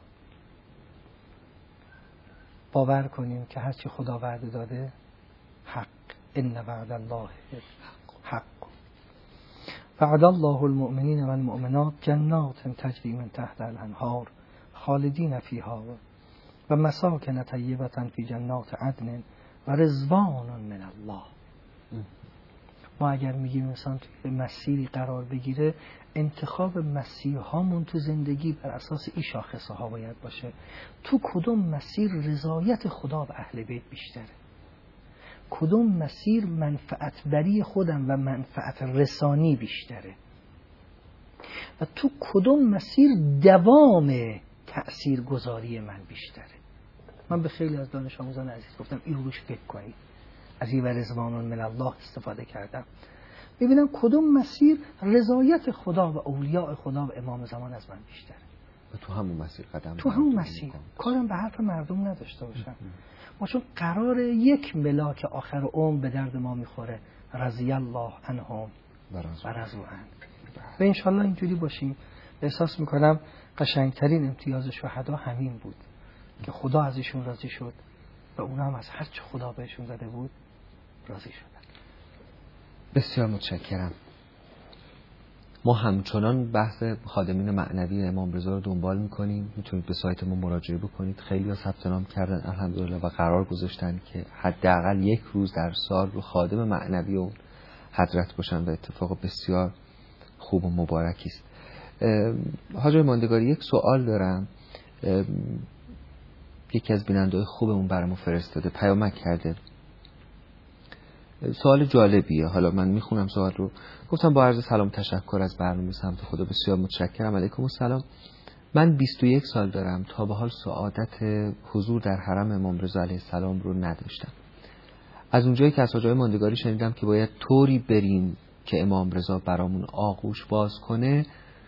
Speaker 3: باور کنیم که هرچی خدا وعده داده حق. ان وعد الله حق. وعد الله المؤمنین و المؤمنات جنات تجری من تحت الانهار خالدین فیها و مساکن طیبة فی جنات عدن و رضوان من الله. ما اگر میگیم انسان توی مسیری قرار بگیره، انتخاب مسیرهامون تو زندگی بر اساس این شاخصه ها باید باشه. تو کدوم مسیر رضایت خدا و اهل بیت بیشتره، کدوم مسیر منفعت بری خودم و منفعت رسانی بیشتره و تو کدوم مسیر دوام تأثیر گذاری من بیشتره. من به خیلی از دانش آموزان عزیز گفتم این روش فکر کنید. از این و رضوان من الله استفاده کردم. ببینم کدوم مسیر رضایت خدا و اولیاء خدا و امام زمان از من بیشتره.
Speaker 2: تو همون مسیر قدم
Speaker 3: تو همون مسیر کارم به حرف مردم نداشته باشم. ما چون قرار یک ملاک آخر عمر به درد ما میخوره، رضی الله عنهم و رضوا عنه، و انشالله اینجوری باشیم. احساس میکنم قشنگترین امتیاز شهدا همین بود که خدا از ایشون راضی شد و اونا هم از هر چه خدا بهشون داده بود راضی شدن.
Speaker 2: بسیار متشکرم. ما همچنان بحث خادمین معنوی امام رضا رو دنبال میکنیم. میتونید به سایت ما مراجعه بکنید. خیلی ها ثبت نام کردن الحمدلله و قرار گذاشتن که حداقل یک روز در سال رو خادم معنوی اون حضرت باشن و اتفاق بسیار خوب و مبارکی است. حاج ماندگاری، یک سوال دارم. یکی از بیننده‌های خوبمون برامون فرستاده، پیامک کرده. سوال جالبیه. حالا من میخونم سوال رو. گفتم با عرض سلام تشکر از برنامه سمت خدا، بسیار متشکرم. علیکم السلام. من بیست و یک سال دارم، تا به حال سعادت حضور در حرم امام رضا علیه السلام رو نداشتم. از اونجایی که از حاجای ماندگاری شنیدم که باید طوری بریم که امام رضا برامون آغوش باز کنه،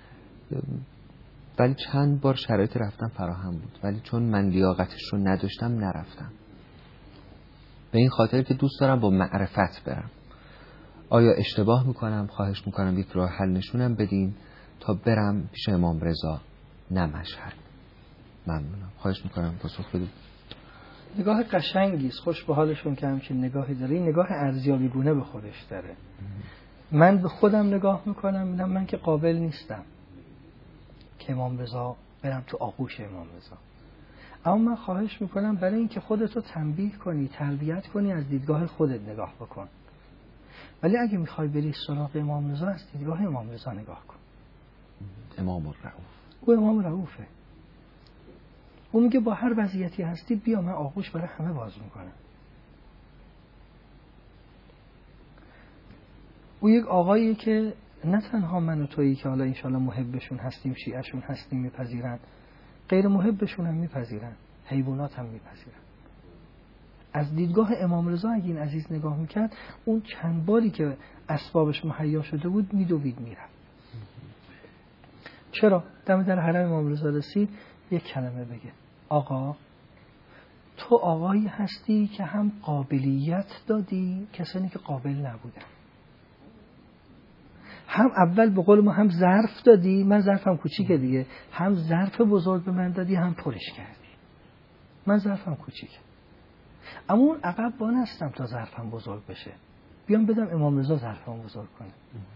Speaker 2: ولی چند بار شرایط رفتن فراهم بود، ولی چون من لیاقتش رو نداشتم نرفتم. به این خاطر که دوست دارم با معرفت برم. آیا اشتباه میکنم؟ خواهش میکنم یک راه حل نشونم بدین تا برم پیش امام رضا، نه مشهد. ممنونم. خواهش میکنم پاسخ بدید.
Speaker 3: نگاه قشنگی است. خوش به حالشون که همچین نگاهی داره. این نگاه ارزیابی گونه به خودش داره. من به خودم نگاه میکنم، میگم من که قابل نیستم که امام رضا برم تو آغوش امام رضا. اما من خواهش میکنم برای اینکه خودتو تنبیه کنی، تربیت کنی، از دیدگاه خودت نگاه بکن. ولی اگه میخوای بری سراغ امام رضا، از دیدگاه امام رضا نگاه کن.
Speaker 2: امام الرؤوف.
Speaker 3: او امام رؤوفه. او میگه با هر وضعیتی هستی بیا، من آغوش برای همه باز میکنم. او یک آقایی که نه تنها من و تویی که حالا انشالله محبشون هستیم، شیعهشون هستیم میپذیرن، غیر محبشون هم میپذیرن، حیوانات هم میپذیرن. از دیدگاه امام رضا اگه این عزیز نگاه میکرد، اون چند باری که اسبابش مهیا شده بود میدوید میرفت. چرا؟ دم در حرم امام رضا رسید، یک کلمه بگه: آقا تو آقایی هستی که هم قابلیت دادی کسانی که قابل نبودن، هم اول به قول ما هم ظرف دادی، من ظرفم کوچیکه دیگه، هم ظرف بزرگ به من دادی، هم پرش کردی. من ظرفم کوچیکه، اما اون عقب بانستم تا ظرفم بزرگ بشه، بیام بدم امام رضا ظرفم بزرگ کنه.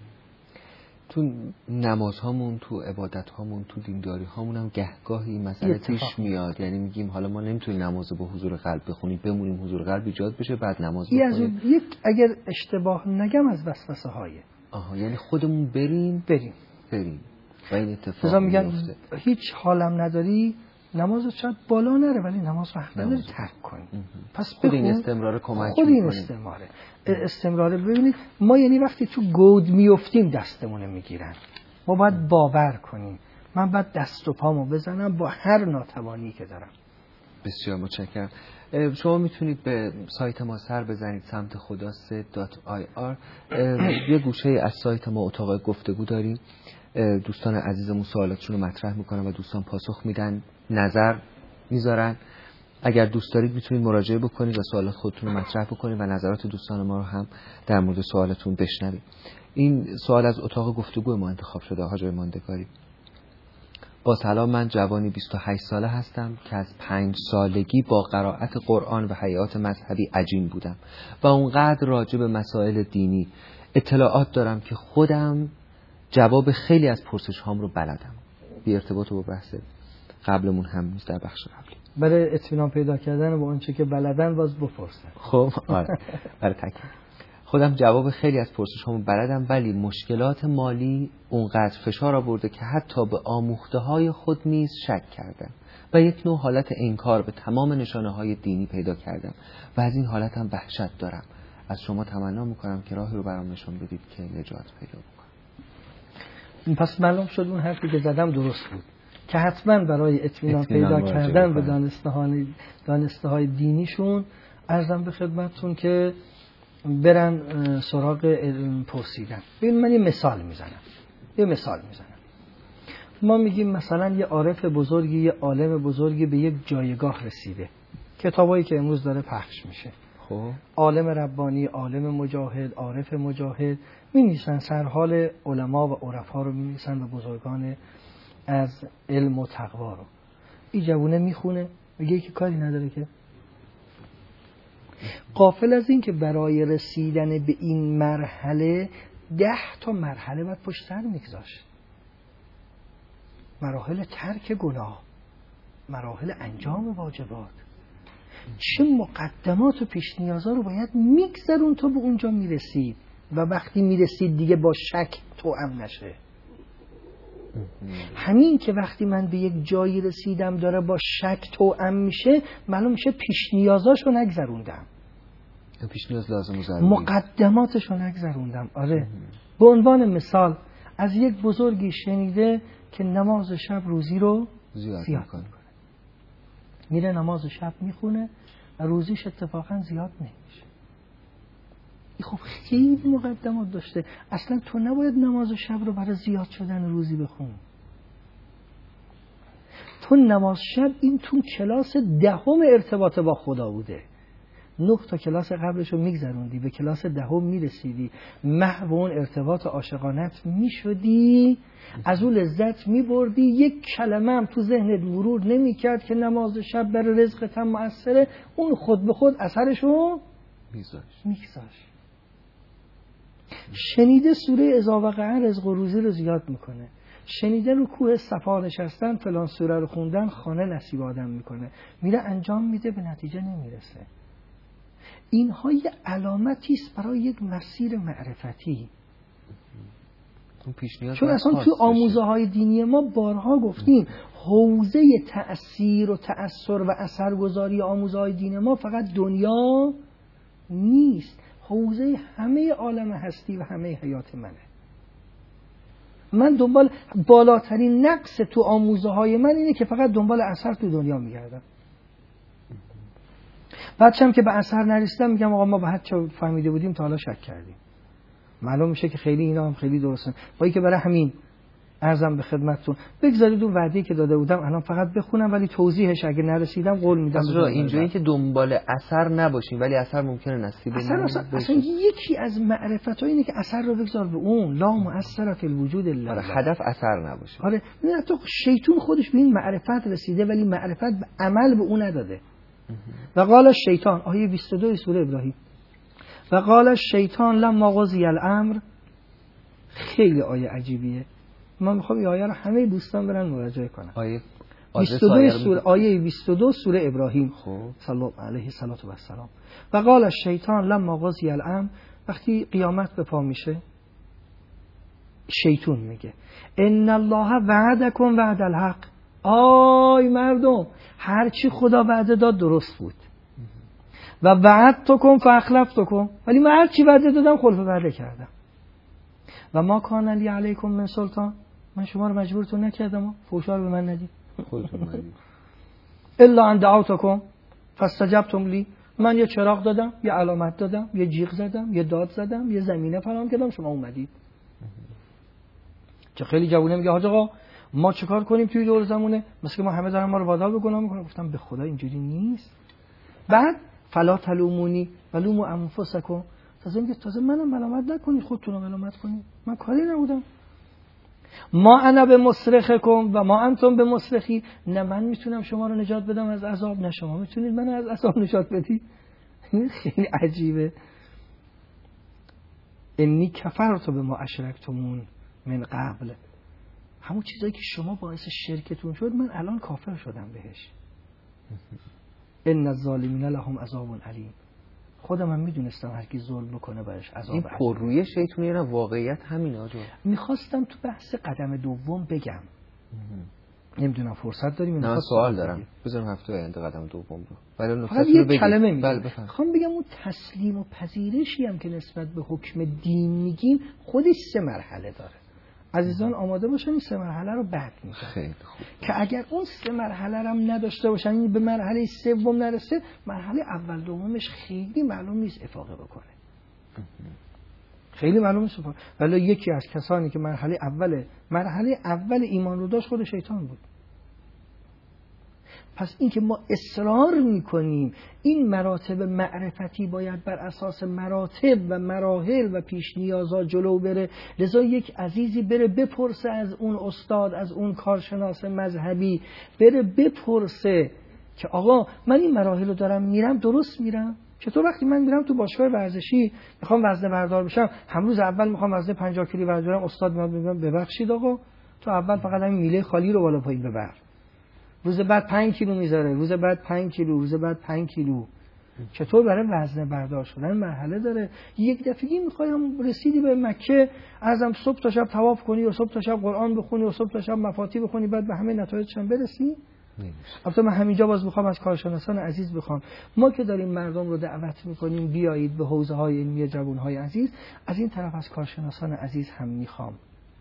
Speaker 2: تو نمازهامون، تو عبادتهامون، تو دینداری هامون هم گهگاهی مسئله پیش میاد. یعنی میگیم حالا ما نمیتونیم نماز با حضور قلب بخونیم، بمونیم حضور قلب ایجاد بشه بعد نماز بخونیم.
Speaker 3: یک اگر اشتباه نگم از وسوسه های.
Speaker 2: آها، یعنی خودمون بریم
Speaker 3: بریم
Speaker 2: بریم و این اتفاق
Speaker 3: میگن
Speaker 2: میفته.
Speaker 3: هیچ حالم نداری، نمازت شاید بالا نره ولی نماز وقت نداری ترک کنی. پس
Speaker 2: خود این استمرار کمک
Speaker 3: خود این استمراره استمراره ببینید ما یعنی وقتی تو گود میافتیم دستمون میگیرن، ما باید باور کنیم. من باید دست و پامو بزنم با هر ناتوانی که دارم.
Speaker 2: بسیار متشکرم. شما میتونید به سایت ما سر بزنید، سمت خدا سه دات آی آر. یه گوشه از سایت ما اتاق گفتگو داریم. دوستان عزیزمون سوالاتشون رو مطرح میکنن و دوستان پاسخ میدن، نظر میذارن. اگر دوست دارید میتونید مراجعه بکنید و سوالات خودتون رو مطرح بکنید و نظرات دوستان ما رو هم در مورد سوالاتون بشنوید. این سوال از اتاق گفتگو ما انتخاب شده. حاجی ماندگاری: با سلام، من جوانی بیست و هشت ساله هستم که از پنج سالگی با قرائت قرآن و هیئات مذهبی عجین بودم و اونقدر راجع به مسائل دینی اطلاعات دارم که خودم جواب خیلی از پرسش هام رو بلدم. بی ارتباط با بحث قبلمون هم نیست، در بخش قبلی.
Speaker 3: برای اطمینان پیدا کردن با اونچه که بلدن باز بپرسن.
Speaker 2: خب آره، برای تکمیل خودم جواب خیلی از پرسش هامو بلدم، ولی مشکلات مالی اونقدر فشار آورده که حتی به آموخته های خود نیز شک کردم و یک نوع حالت انکار به تمام نشانه های دینی پیدا کردم و از این حالت هم وحشت دارم. از شما تمنا میکنم که راهی رو برام نشون بدید که نجات پیدا بکنم.
Speaker 3: پس معلوم شد اون حرفی که زدم درست بود که حتما برای اطمینان پیدا کردن به دانسته های دانسته های دینیشون عرضم به خدمتتون که برن سراغ علم پرسیدن. ببین من یه مثال میزنم یه مثال میزنم ما میگیم مثلا یه عارف بزرگی، یه عالم بزرگی به یک جایگاه رسیده، کتابایی که امروز داره پخش میشه،
Speaker 2: خب
Speaker 3: عالم ربانی، عالم مجاهد، عارف مجاهد، می نویسن سرحال علما و عرفا رو می نویسن و بزرگان از علم و تقوا رو. این جوونه میخونه میگه که کاری نداره که. غافل از این که برای رسیدن به این مرحله ده تا مرحله باید پشت سر میگذاشت، مراحل ترک گناه، مراحل انجام واجبات، چه مقدمات و پیش نیازا رو باید میگذرون تا به اونجا میرسید و وقتی میرسید دیگه با شک توأم نشه. همین که وقتی من به یک جایی رسیدم داره با شک توأم میشه، معلوم میشه پیش نیازاشو نگذروندم،
Speaker 2: پیش نیاز لازم و ضروری،
Speaker 3: مقدماتشو نگذروندم. آره. به عنوان مثال از یک بزرگی شنیده که نماز شب روزی رو
Speaker 2: زیاد,
Speaker 3: زیاد
Speaker 2: میکنه.
Speaker 3: میره نماز شب میخونه و روزیش اتفاقا زیاد نمیشه. این خب خیلی مقدمات داشته. اصلا تو نباید نماز شب رو برای زیاد شدن روزی بخون. تو نماز شب این تو کلاس دهم ارتباط با خدا بوده، نه تا کلاس قبلش رو میگذروندی، به کلاس دهم میرسیدی، محو اون ارتباط عاشقانت میشدی، از اون لذت میبردی، یک کلمه هم تو ذهنت مرور نمیکرد که نماز شب برای رزقت هم مؤثره، اون خود به خود اثرش رو میگذاشت. شنیده سوره اذا وقع رزق و روزی رو زیاد میکنه، شنیده رو کوه صفا نشستن فلان سوره رو خوندن خانه نصیب آدم میکنه، میره انجام میده به نتیجه نمیرسه. اینها یه علامتی است برای یک مسیر معرفتی. چون اصلا تو آموزه های دینی ما بارها گفتیم حوزه تأثیر و تأثر و اثرگذاری آموزه های دین ما فقط دنیا نیست، حوزه همه عالم هستی و همه حیات منه. من دنبال بالاترین نقص تو آموزه های من اینه که فقط دنبال اثر تو دنیا میگردم. بعدشم که به اثر نرسیدم میگم آقا ما به حد چه فهمیده بودیم تا حالا شک کردیم. معلوم میشه که خیلی اینا هم خیلی درسته. با که برای همین عرضم به خدمتتون بگذارید اون وعده‌ای که داده بودم الان فقط بخونم، ولی توضیحش اگه نرسیدم قول میدم.
Speaker 2: از اینجوری که دنبال اثر نباشیم ولی اثر ممکنه نصیب
Speaker 3: اثر اصلا, اصلا یکی از معرفت‌ها اینه که اثر رو بگذار به اون، لا مؤثر فی الوجود الا الله.
Speaker 2: هدف اثر نباشه.
Speaker 3: آره نه تو شیطان خودش به این معرفت رسیده ولی معرفت به عمل به اون نداده. و قال شیطان، آیه بیست و دو سوره ابراهیم، و قال شیطان لما قضی الامر، خیلی آیه عجیبیه. من میخوام این آیه رو همه دوستان برن مراجعه کنن.
Speaker 2: آیه
Speaker 3: بیست و دو سوره، آیه بیست و دو سوره ابراهیم صلی الله علیه و سلام. و قال شیطان لما قضی الامر، وقتی قیامت به پا میشه شیطان میگه ان الله وعدکم وعد الحق، آی مردم هرچی خدا وعده داد درست بود، و وعدتکم فاخلفتکم، ولی من هرچی وعده دادم خلف وعده کردم، و ما کان لی علیکم من سلطان، من شما رو مجبورتون نکردم فوشا رو به من ندید، الا ان دعوتکم فاستجبتم لی، من یه چراغ دادم، یه علامت دادم، یه جیغ زدم، یه داد زدم، یه زمینه فراهم کردم، شما اومدید. چه خیلی جوونه میگه حاج آقا ما چیکار کنیم توی دور زمونه، مثل که ما همه دارن ما رو وادار به گناه میکنن. گفتم به خدا اینجوری نیست. بعد فلا تلومونی ولوموا انفسکم، تازه میگه تازه منم ملامت نکنید، خودتون رو ملامت کنید، من کاری نبودم. ما انا به مصرخکم و ما انتم به مصرخی، نه من میتونم شما رو نجات بدم از عذاب، نه شما میتونید من از عذاب نجات بدید. خیلی عجیبه. انی کفرت به ما اشرکتمون من قبل، همون چیزایی که شما باعث شرکتون شد من الان کافر شدم بهش. ان الظالمین لهم عذاب علیم، خودم هم میدونستم هر کی ظلم بکنه بهش عذاب
Speaker 2: علیم. این پررویه شیطونیه نه واقعیت همینه آجا.
Speaker 3: میخواستم تو بحث قدم دوم بگم، نمیدونم فرصت داریم.
Speaker 2: نه سوال دارم، بذارم هفته آینده قدم دوم رو. ولی
Speaker 3: فقط یک کلمه میگم. میخوام بگم اون تسلیم و پذیرشی هم که نسبت به حکم دین میگیم خودش سه مرحله داره. عزیزان آماده باشن این سه مرحله رو بعد میگم.
Speaker 2: خیلی خوب.
Speaker 3: که اگر اون سه مرحله رو هم نداشته باشن، این به مرحله سوم نرسه، مرحله اول دومش خیلی معلوم نیست افاقه بکنه. خیلی معلومه سپاه. ولی یکی از کسانی که مرحله اول مرحله اول ایمان رو داشت خود شیطان بود. پس این که ما اصرار میکنیم این مراتب معرفتی باید بر اساس مراتب و مراحل و پیش نیازها جلو بره، لذا یک عزیزی بره بپرسه از اون استاد، از اون کارشناس مذهبی، بره بپرسه که آقا من این مراحل رو دارم میرم، درست میرم؟ چطور وقتی من میرم تو باشگاه ورزشی میخوام وزنه بردار بشم، هم روز اول میخوام وزنه پنجاه کیلو بردارم، استاد میاد میگه ببخشید آقا تو اول فقط همین میله خالی رو بالا پایین ببر، روز بعد پنج کیلو میذاره، روز بعد پنج کیلو، روز بعد پنج کیلو. چطور برای وزنه بردار شدن مرحله داره. یک دفعگی میخوایم رسیدی به مکه، ازم صبح تا شب طواف کنی و صبح تا شب قرآن بخونی و صبح تا شب مفاتیح بخونی بعد به همه نتایجش هم برسی؟ البته من همینجا باز میخوام از کارشناسان عزیز بخوام، ما که داریم مردم رو دعوت میکنیم بیایید به حوزه های علمی جوانهای عزیز، از این طرف از کارشناسان عزیز هم میخوام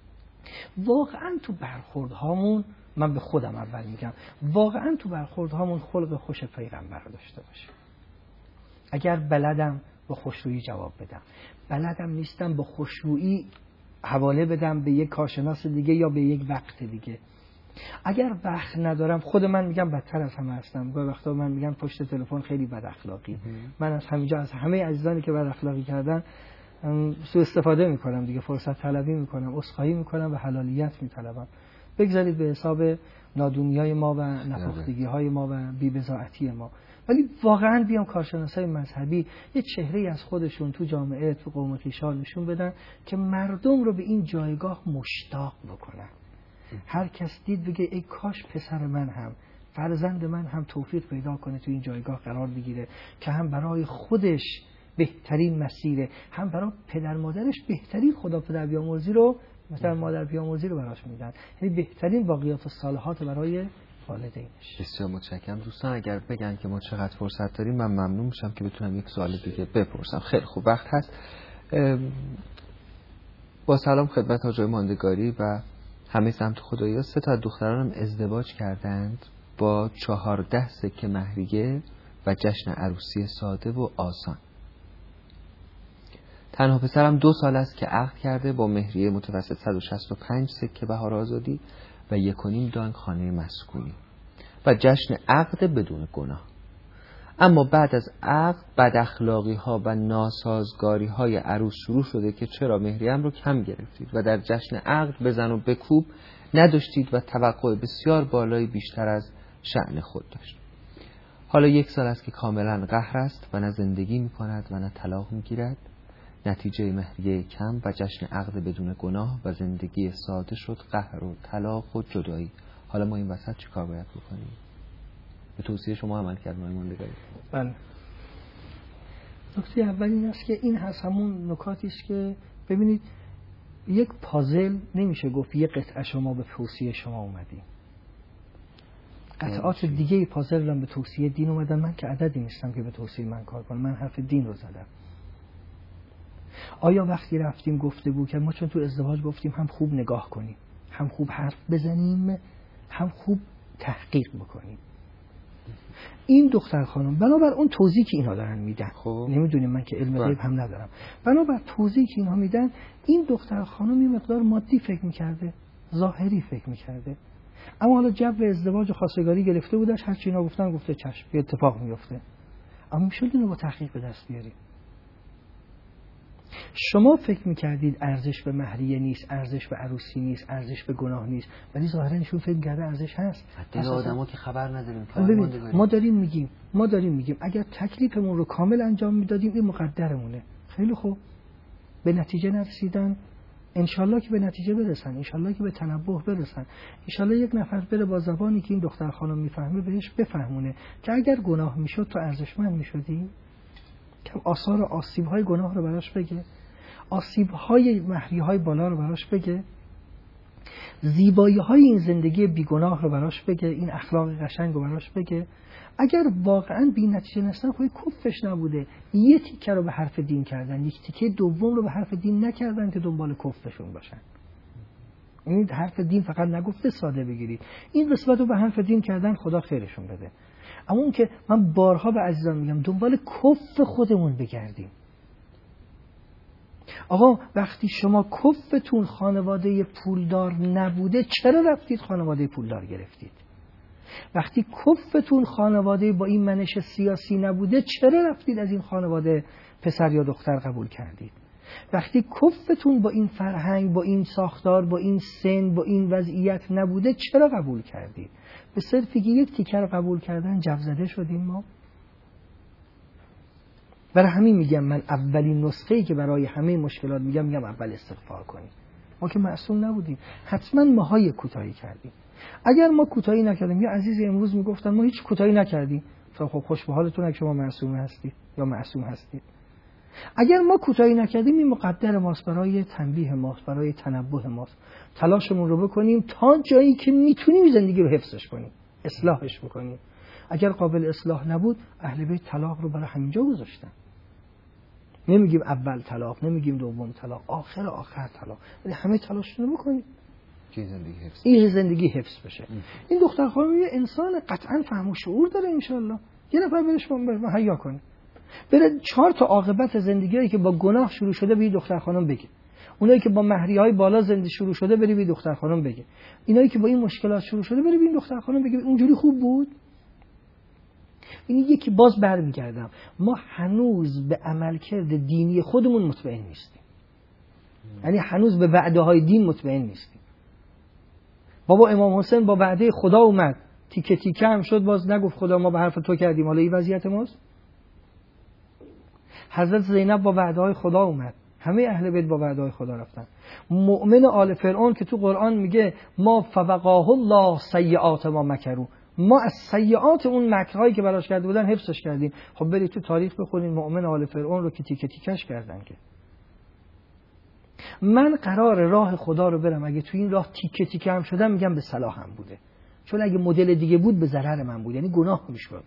Speaker 3: واقعا تو برخوردهامون، من به خودم اول میگم، واقعا تو برخوردهامون خلق خوش پیغمبر داشته باشه. اگر بلدم با خوشرویی جواب بدم، بلدم نیستم با خوشرویی حواله بدم به یک کارشناس دیگه یا به یک وقت دیگه. اگر وقت ندارم، خود من میگم بدتر از همه هستم، گاهی وقتا من میگم پشت تلفن خیلی بد اخلاقی. من از همینجا از همه عزیزانی که بد اخلاقی کردن سوء استفاده میکنم دیگه، فرصت طلبی میکنم، عذرخواهی میکنم و حلالیت میطلبم. بگذارید به حساب نادونیای ما و نپختگی های ما و بی‌بضاعتی ما. ولی واقعا بیام کارشناسای مذهبی یه چهره از خودشون تو جامعه، تو قوم خویشان نشون بدن که مردم رو به این جایگاه مشتاق بکنن. هر کس دید بگه ای کاش پسر من هم، فرزند من هم توفیق پیدا کنه تو این جایگاه قرار بگیره که هم برای خودش بهترین مسیره، هم برای پدر مادرش بهترین خدا پدر بیامرزی رو، مثلا مادر بیامرزی رو براش میدن، یعنی بهترین واقعیات و صالحات برای والدینش.
Speaker 2: بسیار متشکرم. دوستان اگر بگن که ما چقدر فرصت داریم من ممنون میشم که بتونم یک سوال دیگه بپرسم. خیلی خوب، وقت هست. با سلام خدمت حاجی ماندگاری و همه سمت خدایا. سه تا دخترانم ازدواج کردند با چهارده سکه مهریه و جشن عروسی ساده و آسان. تنها پسرم دو سال است که عقد کرده با مهریه متوسط صد و شصت و پنج سکه بهار آزادی و یک و نیم دانگ خانه مسکونی و جشن عقد بدون گناه. اما بعد از عقد بد اخلاقی ها و ناسازگاری های عروس شروع شده که چرا مهریم رو کم گرفتید و در جشن عقد بزن و بکوب نداشتید و توقع بسیار بالایی بیشتر از شأن خود داشت. حالا یک سال است که کاملا قهر است و نه زندگی می کند و نه طلاق می گیرد. نتیجه مهریه کم و جشن عقد بدون گناه و زندگی ساده شد قهر و طلاق و جدایی. حالا ما این وسط چی کار باید بکنیم؟ به توصیه شما عمل کردن آقای ماندگاری.
Speaker 3: بله. نکته اول این است که این هست همون نکاتی است که ببینید یک پازل نمیشه گفت یک قطعه شما به توصیه شما اومدیم. قطعات دیگه پازل هم به توصیه دین اومدن. من که عددی نیستم که به توصیه من کار کنم، من حرف دین رو زدم. آیا وقتی رفتیم گفتگو که ما چون تو ازدواج گفتیم هم خوب نگاه کنیم، هم خوب حرف بزنیم، هم خوب تحقیق بکنیم. این دختر خانم بنابر اون توضیحی که اینها دارن میدن، خب نمیدونیم من که علم غیب هم ندارم، بنابر توضیحی که اینها میدن این دختر خانم یه مقدار مادی فکر میکرده، ظاهری فکر میکرده، اما حالا جو ازدواج و خواستگاری گرفته بودش، هر چی اینا گفتن گفته چشم یه اتفاق میفته. اما میشد اینو با تحقیق به دست بیاریم. شما فکر میکردید ارزش به مهریه نیست، ارزش به عروسی نیست، ارزش به گناه نیست، ولی ظاهرا ایشون فکر کرده ارزش هست.
Speaker 2: حتی آدما که خبر نداریم.
Speaker 3: ما داریم میگیم ما داریم میگیم اگر تکلیفمون رو کامل انجام میدادیم این مقدرمونه. خیلی خوب، به نتیجه نرسیدن، انشالله که به نتیجه برسن، انشالله که به تنبه برسن، انشالله یک نفر بره با زبانی که این دختر خانم میفهمه بهش بفهمونه که اگر گناه میشد تو ارزشمند میشدی، که آثار آسیب‌های گناه رو براش بگه، آسیب‌های مهریه‌های بالا رو براش بگه، زیبایی‌های این زندگی بیگناه رو براش بگه، این اخلاق قشنگ رو براش بگه. اگر واقعاً بی نتیجه نستن خب کفش نبوده، یه تیکه رو به حرف دین کردن، یک تیکه دوم رو به حرف دین نکردن که دنبال کفشون باشن. این حرف دین فقط نگفته ساده بگیرید، این قسمت رو به حرف دین کردن، خدا خیرشون بده. اما اون که من بارها به عزیزان میگم دنبال کف خودمون بگردیم. آقا وقتی شما کفتون خانواده پولدار نبوده چرا رفتید خانواده پولدار گرفتید؟ وقتی کفتون خانواده با این منش سیاسی نبوده چرا رفتید از این خانواده پسر یا دختر قبول کردید؟ وقتی کفتون با این فرهنگ، با این ساختار، با این سن، با این وضعیت نبوده چرا قبول کردید؟ به صرفی که یک تیکر قبول کردن جوزده شدیم ما. برای همین میگم من اولین نسخه‌ای که برای همه مشکلات میگم میگم اول استغفار کنیم. ما که معصوم نبودیم، حتما ماهای کوتاهی کردیم. اگر ما کوتاهی نکردیم، یا عزیزی امروز میگفتن ما هیچ کوتاهی نکردیم، خب خوش به حالتون که شما معصوم هستید یا معصوم هستید. اگر ما کوتاهی نکردیم این مقدر ماست، برای تنبیه ماست، برای تنبه ماست. تلاشمون رو بکنیم تا جایی که میتونیم زندگی رو حفظش کنیم، اصلاحش بکنیم. اگر قابل اصلاح نبود اهل بیت طلاق رو برای همینجا گذاشتن. نمیگیم اول طلاق، نمیگیم دوم طلاق، آخر آخر طلاق. ولی همه تلاششون رو بکنیم
Speaker 2: که زندگی حفظ
Speaker 3: این زندگی حفظ بشه. ام. این دختر خانم یه انسان قطعا فهم و شعور داره ان شاء الله. یه نفر بهش مهیا کنه. بره چهار تا عاقبت زندگیایی که با گناه شروع شده به دختر خانم بگه. اونایی که با مهریه‌های بالا زندگی شروع شده بری به دختر خانم بگه. اینایی که با این مشکلات شروع شده بری به این دختر خانم بگه اونجوری خوب بود. این یکی باز برمیگردم، ما هنوز به عملکرد دینی خودمون مطمئن نیستیم. یعنی هنوز به وعده های دین مطمئن نیستیم. بابا امام حسین با وعده خدا اومد، تیکه تیکه هم شد، باز نگفت خدا ما به حرف تو کردیم، حالا این وضعیت ماست. حضرت زینب با وعده های خدا اومد، همه اهل بیت با وعده های خدا رفتن. مؤمن آل فرعون که تو قرآن میگه ما فوقاه الله سیئات ما مکروا، ما از سیئات اون مکرهایی که براش کرده بودن حفظش کردیم. خب برید تو تاریخ بخونید مؤمن آل فرعون رو که تیکه تیکش کردن. که من قرار راه خدا رو برم، اگه تو این راه تیکه تیکه هم شدم میگم به صلاحم بوده، چون اگه مدل دیگه بود به ضرر من بود، یعنی گناه میشد.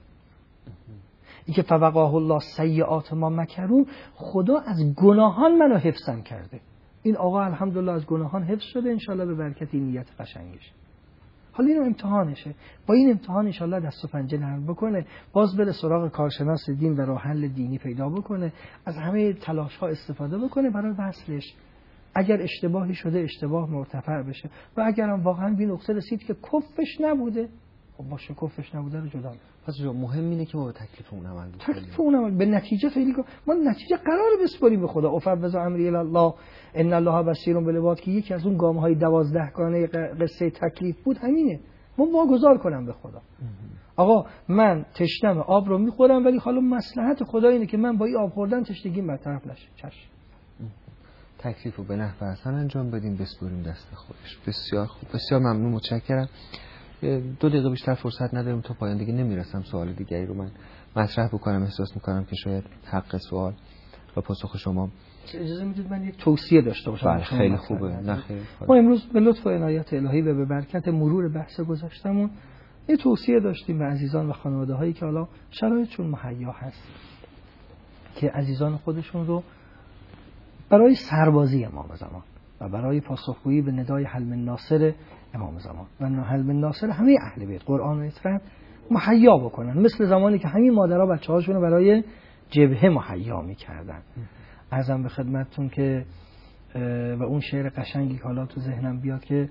Speaker 3: این که فوقاه الله سیئات ما مکروا، خدا از گناهان منو حفظم کرده. این آقا الحمدلله از گناهان حفظ شده، انشالله به برکت این نیت قشنگش. حالا اینو امتحانشه، با این امتحان انشالله دست و پنجه نرم بکنه، باز بره سراغ کارشناس دین و راه حل دینی پیدا بکنه، از همه تلاش ها استفاده بکنه برای وصلش. اگر اشتباهی شده اشتباه مرتفع بشه، و اگرم واقعا به نقطه رسید که کفش نبوده، خب باشه کفش نبوده رو جدا.
Speaker 2: پس جو مهم اینه که ما به تکلیف اون عمل بکنیم.
Speaker 3: تکلیف اون عمل به نتیجه خیلی کن. ما نتیجه قراره بسپاریم به خدا. افوض امری الی الله ان الله بصیر بالعباد، که یکی از اون گام های دوازده گانه قصه تکلیف بود همینه. ما واگذار کنم به خدا. آقا من تشنم آب رو میخورم، ولی حالا مصلحت خدا اینه که من با این آب خوردن تشنگیم برطرف نشه. چشم.
Speaker 2: تکلیف رو به نحو حسن انجام بدیم، بسپاریم دست خودش. بسیار خوب، بسیار ممنون، متشکرم. دو دقیقه بیشتر فرصت نداریم، تا پایان دیگه نمیرسم. سوال دیگری رو من مطرح بکنم، احساس میکنم که شاید حق سوال و پاسخ شما.
Speaker 3: اجازه میدید من یک توصیه داشته باشم؟
Speaker 2: بله خیلی خوبه. نه خیلی
Speaker 3: ما امروز به لطف و عنایت الهی و به برکت مرور بحث گذشتمون یه توصیه داشتیم به عزیزان و خانواده هایی که حالا شرایطشون مهیا هست، که عزیزان خودشون رو برای سربازی امام زمان و برای پاسخگویی به ندای حلم الناصر امام زمان و حلم الناصر همه اهل بیت قرآن و اطرت مهیا بکنن، مثل زمانی که همین مادرها بچه‌هاشون رو برای جبهه مهیا می‌کردن. عرضم به خدمتتون که و اون شعر قشنگی که حالا تو ذهنم بیاد که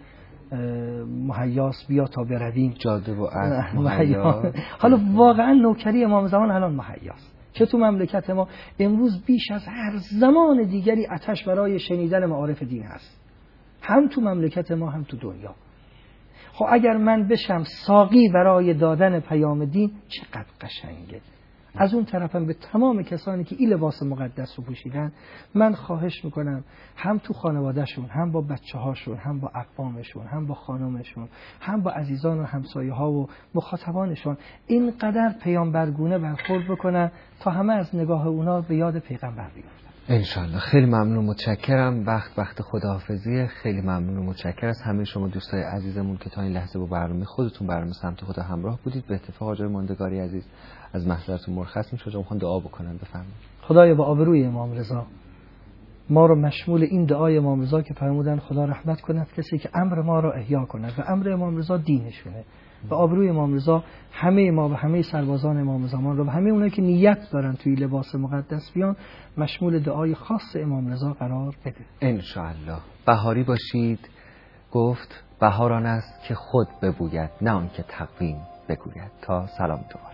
Speaker 3: مهیاس بیا تا برویم
Speaker 2: جاده و اسب مهیا.
Speaker 3: حالا واقعا نوکری امام زمان الان مهیاست، چه تو مملکت ما امروز بیش از هر زمان دیگری آتش برای شنیدن معارف دین هست، هم تو مملکت ما هم تو دنیا. خب اگر من بشم ساقی برای دادن پیام دین چقدر قشنگه. از اون طرفم به تمام کسانی که این لباس مقدس رو پوشیدن من خواهش میکنم، هم تو خانوادهشون، هم با بچه هاشون، هم با اقوامشون، هم با خانمشون، هم با عزیزان و همسایه ها و مخاطبانشون اینقدر پیامبرگونه برخورد بکنن تا همه از نگاه اونا به یاد پیغمبر بیفتن.
Speaker 2: انشالله. خیلی ممنون، متشکرم. وقت وقت خداحافظیه. خیلی ممنون و متشکر از همه شما دوستای عزیزمون که تا این لحظه با برنامه خودتون برنامه سمت خدا همراه بودید. به اتفاق آقای ماندگاری عزیز از محضرتون مرخص میشم، میخوام دعا بکنم. بفرمایید.
Speaker 3: خدایا با آبروی امام رضا ما رو مشمول این دعای امام رضا که فرمودن خدا رحمت کند کسی که امر ما رو احیا کند و امر امام رضا دینشونه و آبروی امام رضا همه ما و همه سربازان امام زمان رو و همه اونایی که نیت دارن توی لباس مقدس بیان مشمول دعای خاص امام رضا قرار بده
Speaker 2: ان شاء الله. بهاری باشید. گفت بهار آن است که خود ببوید نه آن که تقویم بگوید. تا سلام دوباره.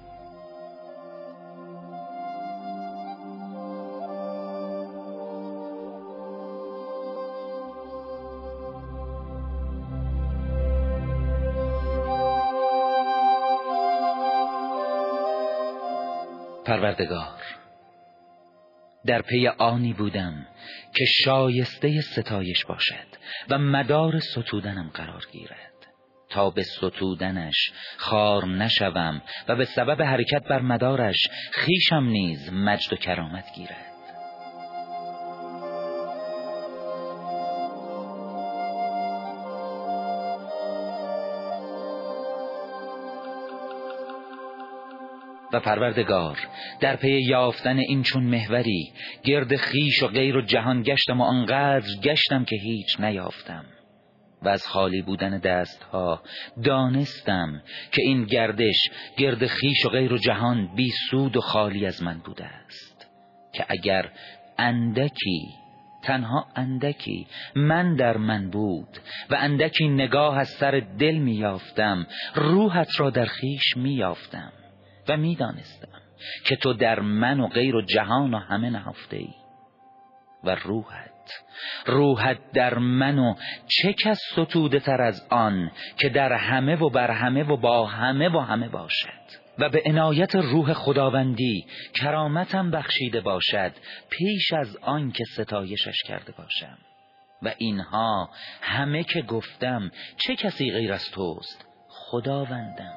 Speaker 7: پروردگار، در پی آنی بودم که شایسته ستایش باشد و مدار ستودنم قرار گیرد تا به ستودنش خار نشوم و به سبب حرکت بر مدارش خیشم نیز مجد و کرامت گیرد. و پروردگار، در پی یافتن این چون محوری گرد خیش و غیر و جهان گشتم و آنقدر گشتم که هیچ نیافتم و از خالی بودن دستها دانستم که این گردش گرد خیش و غیر و جهان بی سود و خالی از من بوده است، که اگر اندکی، تنها اندکی من در من بود و اندکی نگاه از سر دل می یافتم، روحت را در خیش می یافتم و می دانستم که تو در من و غیر و جهان و همه نهفته ای و روحت روحت در من و چه کس ستوده تر از آن که در همه و بر همه و با همه و همه باشد و به عنایت روح خداوندی کرامتم بخشیده باشد پیش از آن که ستایشش کرده باشم. و اینها همه که گفتم چه کسی غیر از توست خداوندم.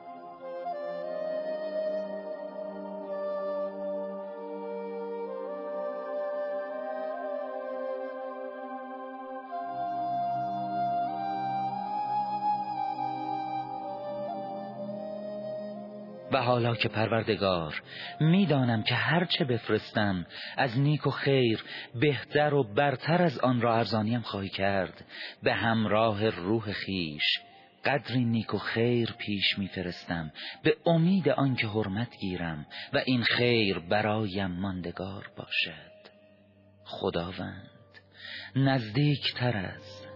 Speaker 7: و حالا که پروردگار میدانم که هرچه بفرستم از نیک و خیر بهتر و برتر از آن را ارزانیم خواهی کرد، به همراه روح خیش قدری نیک و خیر پیش میفرستم به امید آن که حرمت گیرم و این خیر برایم ماندگار باشد. خداوند، نزدیک تر از